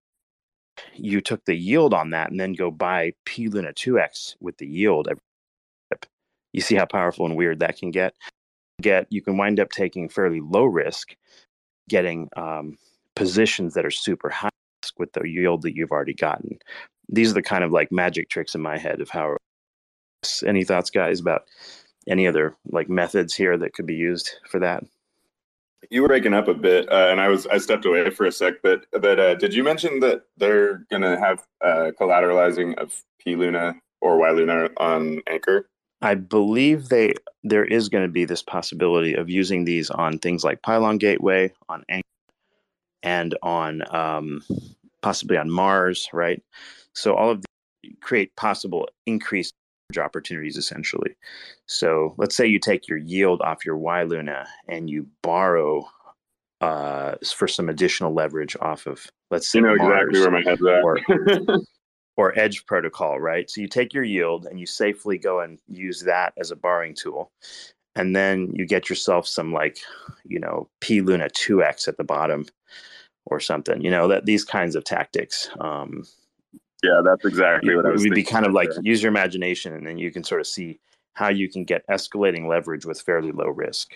You took the yield on that and then go buy P Luna two X with the yield. You see how powerful and weird that can get? Get you can wind up taking fairly low risk, getting um, positions that are super high risk with the yield that you've already gotten. These are the kind of like magic tricks in my head of how. Any thoughts, guys, about any other like methods here that could be used for that? You were breaking up a bit, uh, and I was I stepped away for a sec. But but uh, did you mention that they're gonna have uh, collateralizing of P Luna or Y Luna on Anchor? I believe they there is going to be this possibility of using these on things like Pylon Gateway, on Anchor, and on um, possibly on Mars, right? So all of these create possible increased opportunities essentially. So let's say you take your yield off your Y Luna and you borrow uh, for some additional leverage off of, let's say, You know Mars exactly where my head's at. or, or Edge protocol, right? So you take your yield and you safely go and use that as a borrowing tool. And then you get yourself some like, you know, P Luna two X at the bottom or something, you know, that these kinds of tactics. Um, yeah, that's exactly what I was It would be thinking kind of like there. use your imagination, and then you can sort of see how you can get escalating leverage with fairly low risk.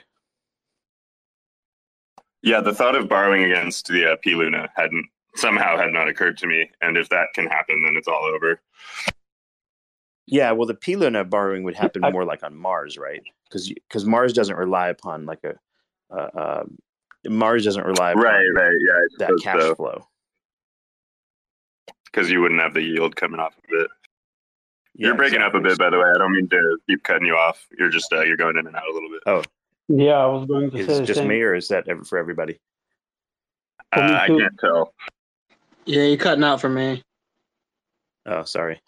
Yeah, the thought of borrowing against the uh, P Luna hadn't somehow had not occurred to me. And if that can happen, then it's all over. Yeah, well, the P Luna borrowing would happen more like on Mars, right? Because because Mars doesn't rely upon like a uh, uh, Mars doesn't rely upon Right, right, yeah, I that suppose cash so. flow. Because you wouldn't have the yield coming off of it. Yeah, You're breaking exactly. up a bit, by the way. I don't mean to keep cutting you off. You're just uh, you're going in and out a little bit. Oh, Yeah, I was going to is say it the just same. me, or is that ever for everybody? For me Uh, I too. can't tell. Yeah, you're cutting out for me. Oh, sorry.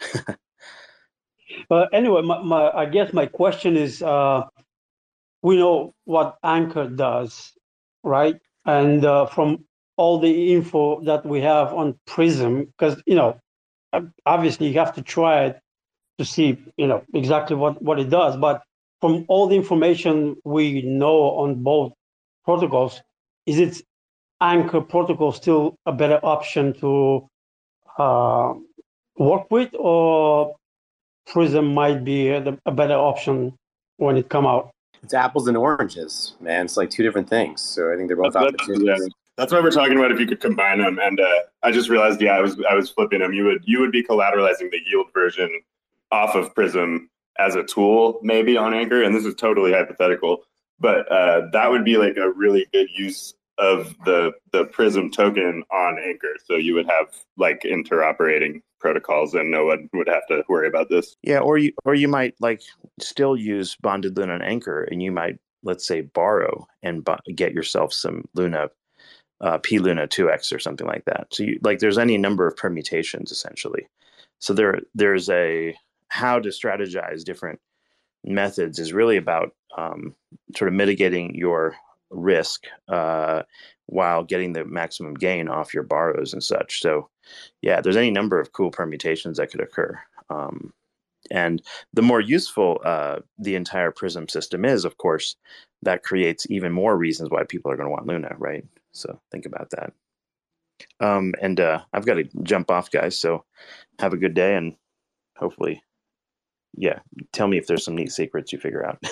But anyway, my, my I guess my question is, uh, we know what Anchor does, right? And uh, from all the info that we have on Prism, because you know, ob- obviously you have to try it to see, you know, exactly what what it does. But from all the information we know on both protocols, is it Anchor protocol still a better option to uh, work with, or Prism might be a, a better option when it come out? It's apples and oranges, man. It's like two different things. So I think they're both That's, that's, yeah, opportunities. that's why we're talking about if you could combine them. And uh, I just realized, yeah, I was I was flipping them. You would you would be collateralizing the yield version off of Prism as a tool, maybe on Anchor. And this is totally hypothetical, but uh, that would be like a really good use of the the Prism token on Anchor. So you would have like interoperating protocols, and no one would have to worry about this. Yeah, or you or you might like still use bonded Luna and Anchor, and you might, let's say, borrow and bu- get yourself some Luna, uh, P Luna two X or something like that. So you like there's any number of permutations essentially. So there there's a how to strategize different methods is really about um, sort of mitigating your risk uh, while getting the maximum gain off your borrows and such. So yeah, there's any number of cool permutations that could occur. Um, and the more useful uh, the entire Prism system is, of course, that creates even more reasons why people are going to want Luna, right? So think about that. Um, and uh, I've got to jump off, guys. So have a good day, and hopefully, yeah, tell me if there's some neat secrets you figure out.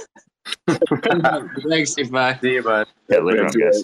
Thanks, Steve. Bye. See you, bud. Yeah, later on, guys.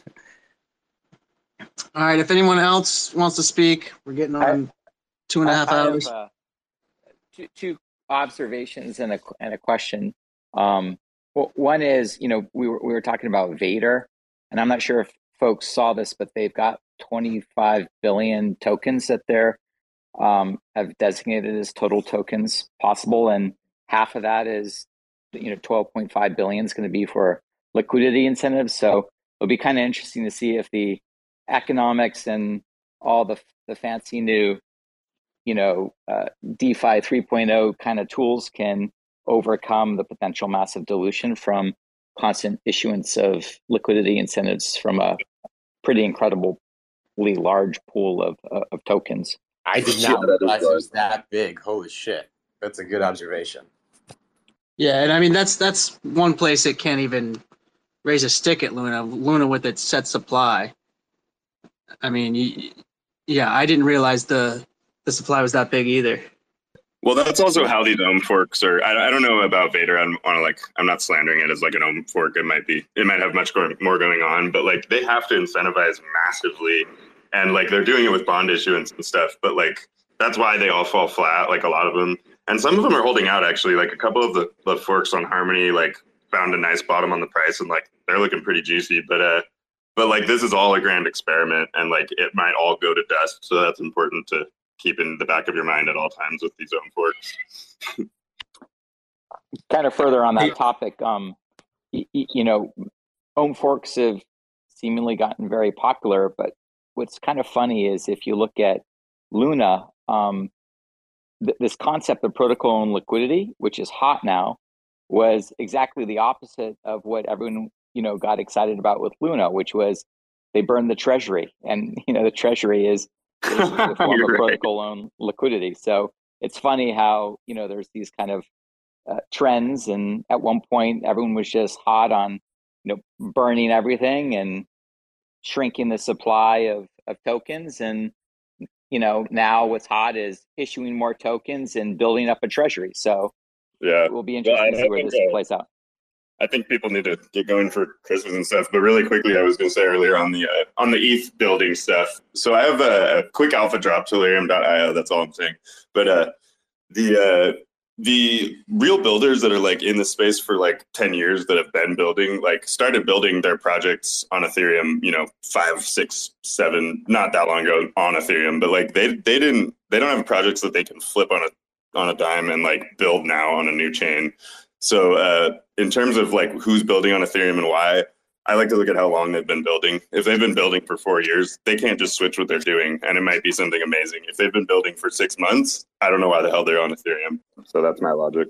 All right. If anyone else wants to speak, we're getting on two and a half I have, hours. uh, two, two observations and a and a question. Um, well, one is, you know, we were we were talking about Vader, and I'm not sure if folks saw this, but they've got twenty-five billion tokens that they're um, have designated as total tokens possible, and half of that is, you know, twelve point five billion is going to be for liquidity incentives. So it'll be kind of interesting to see if the economics and all the the fancy new, you know, uh, DeFi three point oh kind of tools can overcome the potential massive dilution from constant issuance of liquidity incentives from a pretty incredibly large pool of uh, of tokens. I did not realize it was that big. Holy shit. That's a good observation. Yeah, and I mean that's that's one place it can't even raise a stick at Luna. Luna with its set supply. I mean, you, yeah, I didn't realize the the supply was that big either. Well, that's also how these ohm forks are. I, I don't know about Vader. I'm on like I'm not slandering it as like an ohm fork. It might be. It might have much going, more going on, but like they have to incentivize massively, and like they're doing it with bond issuance and stuff. But like that's why they all fall flat. Like a lot of them, and some of them are holding out actually. Like a couple of the, the forks on Harmony like found a nice bottom on the price, and like they're looking pretty juicy. But uh, but like this is all a grand experiment, and like it might all go to dust. So that's important to keep in the back of your mind at all times with these ohm forks. Kind of further on that topic, um, y- y- you know, ohm forks have seemingly gotten very popular, but what's kind of funny is if you look at Luna, um, th- this concept of protocol and liquidity, which is hot now, was exactly the opposite of what everyone, you know, got excited about with Luna, which was they burned the treasury, and you know the treasury is, is a form of right. protocol owned liquidity. So it's funny how you know there's these kind of uh, trends, and at one point everyone was just hot on you know burning everything and shrinking the supply of of tokens, and you know now what's hot is issuing more tokens and building up a treasury. So yeah, it will be interesting well, to see where think, this uh, plays out. I think people need to get going for Christmas and stuff. But really quickly, I was going to say earlier on the uh, on the E T H building stuff. So I have a, a quick alpha drop to Tellurium dot io. That's all I'm saying. But uh, the uh, the real builders that are like in the space for like ten years that have been building, like started building their projects on Ethereum, you know, five, six, seven, not that long ago on Ethereum. But like they they didn't they don't have projects that they can flip on a on a dime and like build now on a new chain. So uh, in terms of like who's building on Ethereum and why, I like to look at how long they've been building. If they've been building for four years, they can't just switch what they're doing, and it might be something amazing. If they've been building for six months, I don't know why the hell they're on Ethereum. So that's my logic.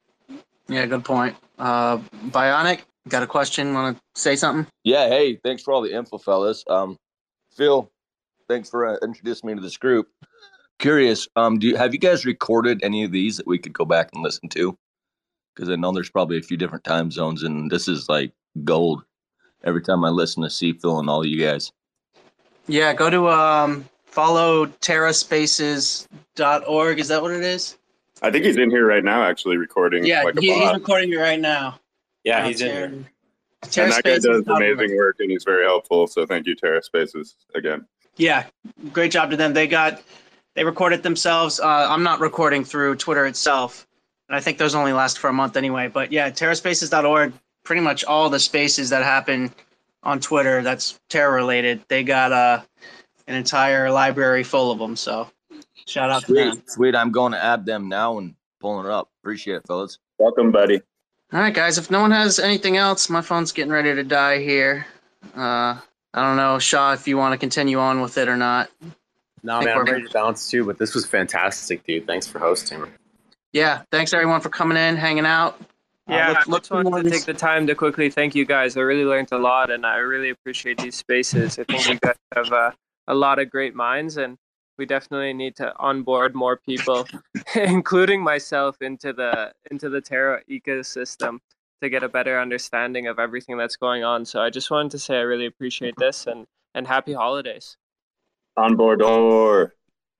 Yeah, good point. Uh, Bionic, got a question? Want to say something? Yeah, hey, thanks for all the info, fellas. Um, Phil, thanks for uh, introducing me to this group. Curious, um, do you, have you guys recorded any of these that we could go back and listen to? Because I know there's probably a few different time zones, and this is like gold every time I listen to C Phil and all you guys. Yeah, go to um, follow terra spaces dot org. Is that what it is? I think he's in here right now, actually recording. Yeah, like a he, he's bot. recording it right now. Yeah, Uh, he's in Terra- here. Terra And that guy Spaces does dot org. amazing work, and he's very helpful. So thank you, Terra Spaces, again. Yeah, great job to them. They got, they recorded themselves. Uh, I'm not recording through Twitter itself, and I think those only last for a month anyway. But yeah, terra spaces dot org, pretty much all the spaces that happen on Twitter that's Terra related, they got uh, an entire library full of them. So shout out to them. Sweet, sweet. I'm going to add them now and pulling it up. Appreciate it, fellas. Welcome, buddy. All right, guys, if no one has anything else, my phone's getting ready to die here. Uh, I don't know, Shaw, if you want to continue on with it or not. No, I think man, I'm we're- ready to bounce too, but this was fantastic, dude. Thanks for hosting. Yeah, thanks everyone for coming in, hanging out. Uh, Yeah, look- I look just for wanted more to of take these- the time to quickly thank you guys. I really learned a lot, and I really appreciate these spaces. I think you guys have uh, a lot of great minds, and we definitely need to onboard more people, including myself, into the into the Terra ecosystem to get a better understanding of everything that's going on. So I just wanted to say I really appreciate this, and and happy holidays. On board or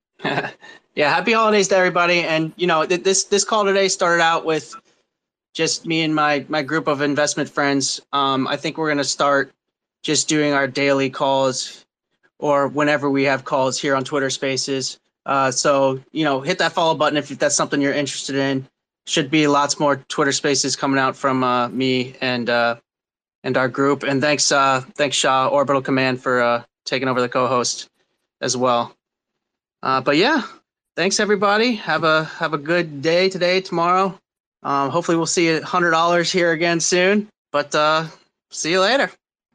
Yeah, happy holidays to everybody. And you know, th- this this call today started out with just me and my my group of investment friends. Um, I think we're gonna start just doing our daily calls, or whenever we have calls here on Twitter Spaces. Uh, so you know, hit that follow button if that's something you're interested in. Should be lots more Twitter Spaces coming out from uh, me and uh, and our group. And thanks, uh, thanks Shaw Orbital Command for uh, taking over the co-host as well. Uh, but yeah, thanks everybody. Have a have a good day today, tomorrow. Um, hopefully we'll see you at one hundred dollars here again soon. But uh, see you later.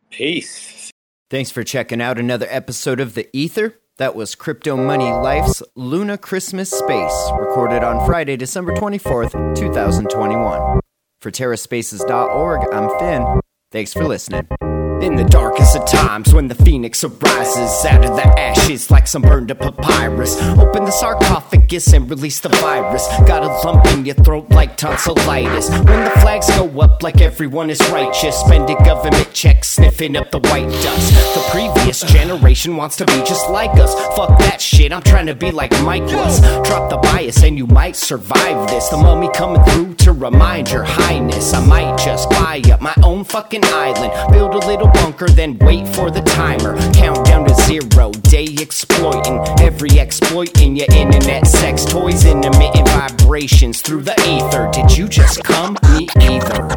Peace. Thanks for checking out another episode of The Ether. That was Crypto Money Life's Luna Christmas Space, recorded on Friday, December twenty-fourth, twenty twenty-one. For terra spaces dot org, I'm Finn. Thanks for listening. In the darkest of times, when the phoenix arises out of the ashes like some burned up papyrus, open the sarcophagus and release the virus. Got a lump in your throat like tonsillitis. When the flags go up like everyone is righteous, spending government checks, sniffing up the white dust. The previous generation wants to be just like us. Fuck that shit, I'm trying to be like Mike was. Drop the bias and you might survive this. The mummy coming through to remind your highness. I might just buy up my own fucking island, build a little bunker, then wait for the timer. Count down to zero, day exploiting. Every exploit in your internet sex toys, intermittent vibrations through the ether. Did you just come? Me either.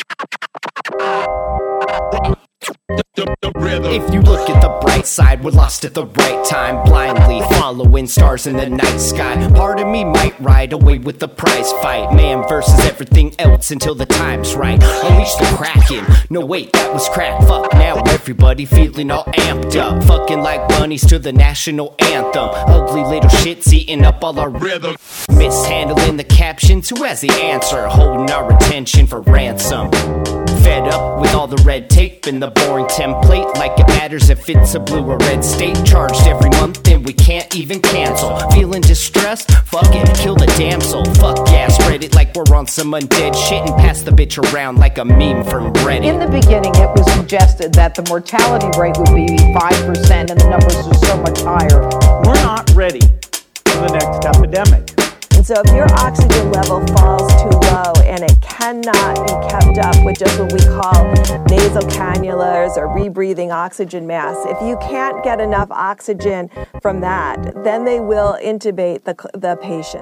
If you look at the bright side, we're lost lost at the right time, blindly following stars in the night sky. Part of me might ride away with the prize fight, man versus everything else until the time's right. Unleash the Kraken, no wait, that was crack. Fuck now, everybody feeling all amped up, fucking like bunnies to the national anthem. Ugly little shits eating up all our rhythm, mishandling the captions. Who has the answer? Holding our attention for ransom. Fed up with all the red tape and the boring template, like it matters if it's a blue or red state. Charged every month and we can't even cancel. Feeling distressed? Fuck it, kill the damsel. Fuck yeah, spread it like we're on some undead shit and pass the bitch around like a meme from Reddit. In the beginning, it was suggested that the mortality rate would be five percent and the numbers are so much higher. We're not ready for the next epidemic. And so if your oxygen level falls too low and it cannot be kept up with just what we call nasal cannulas or rebreathing oxygen masks, if you can't get enough oxygen from that, then they will intubate the, the patient.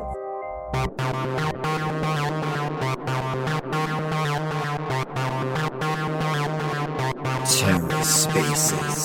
TerraSpaces.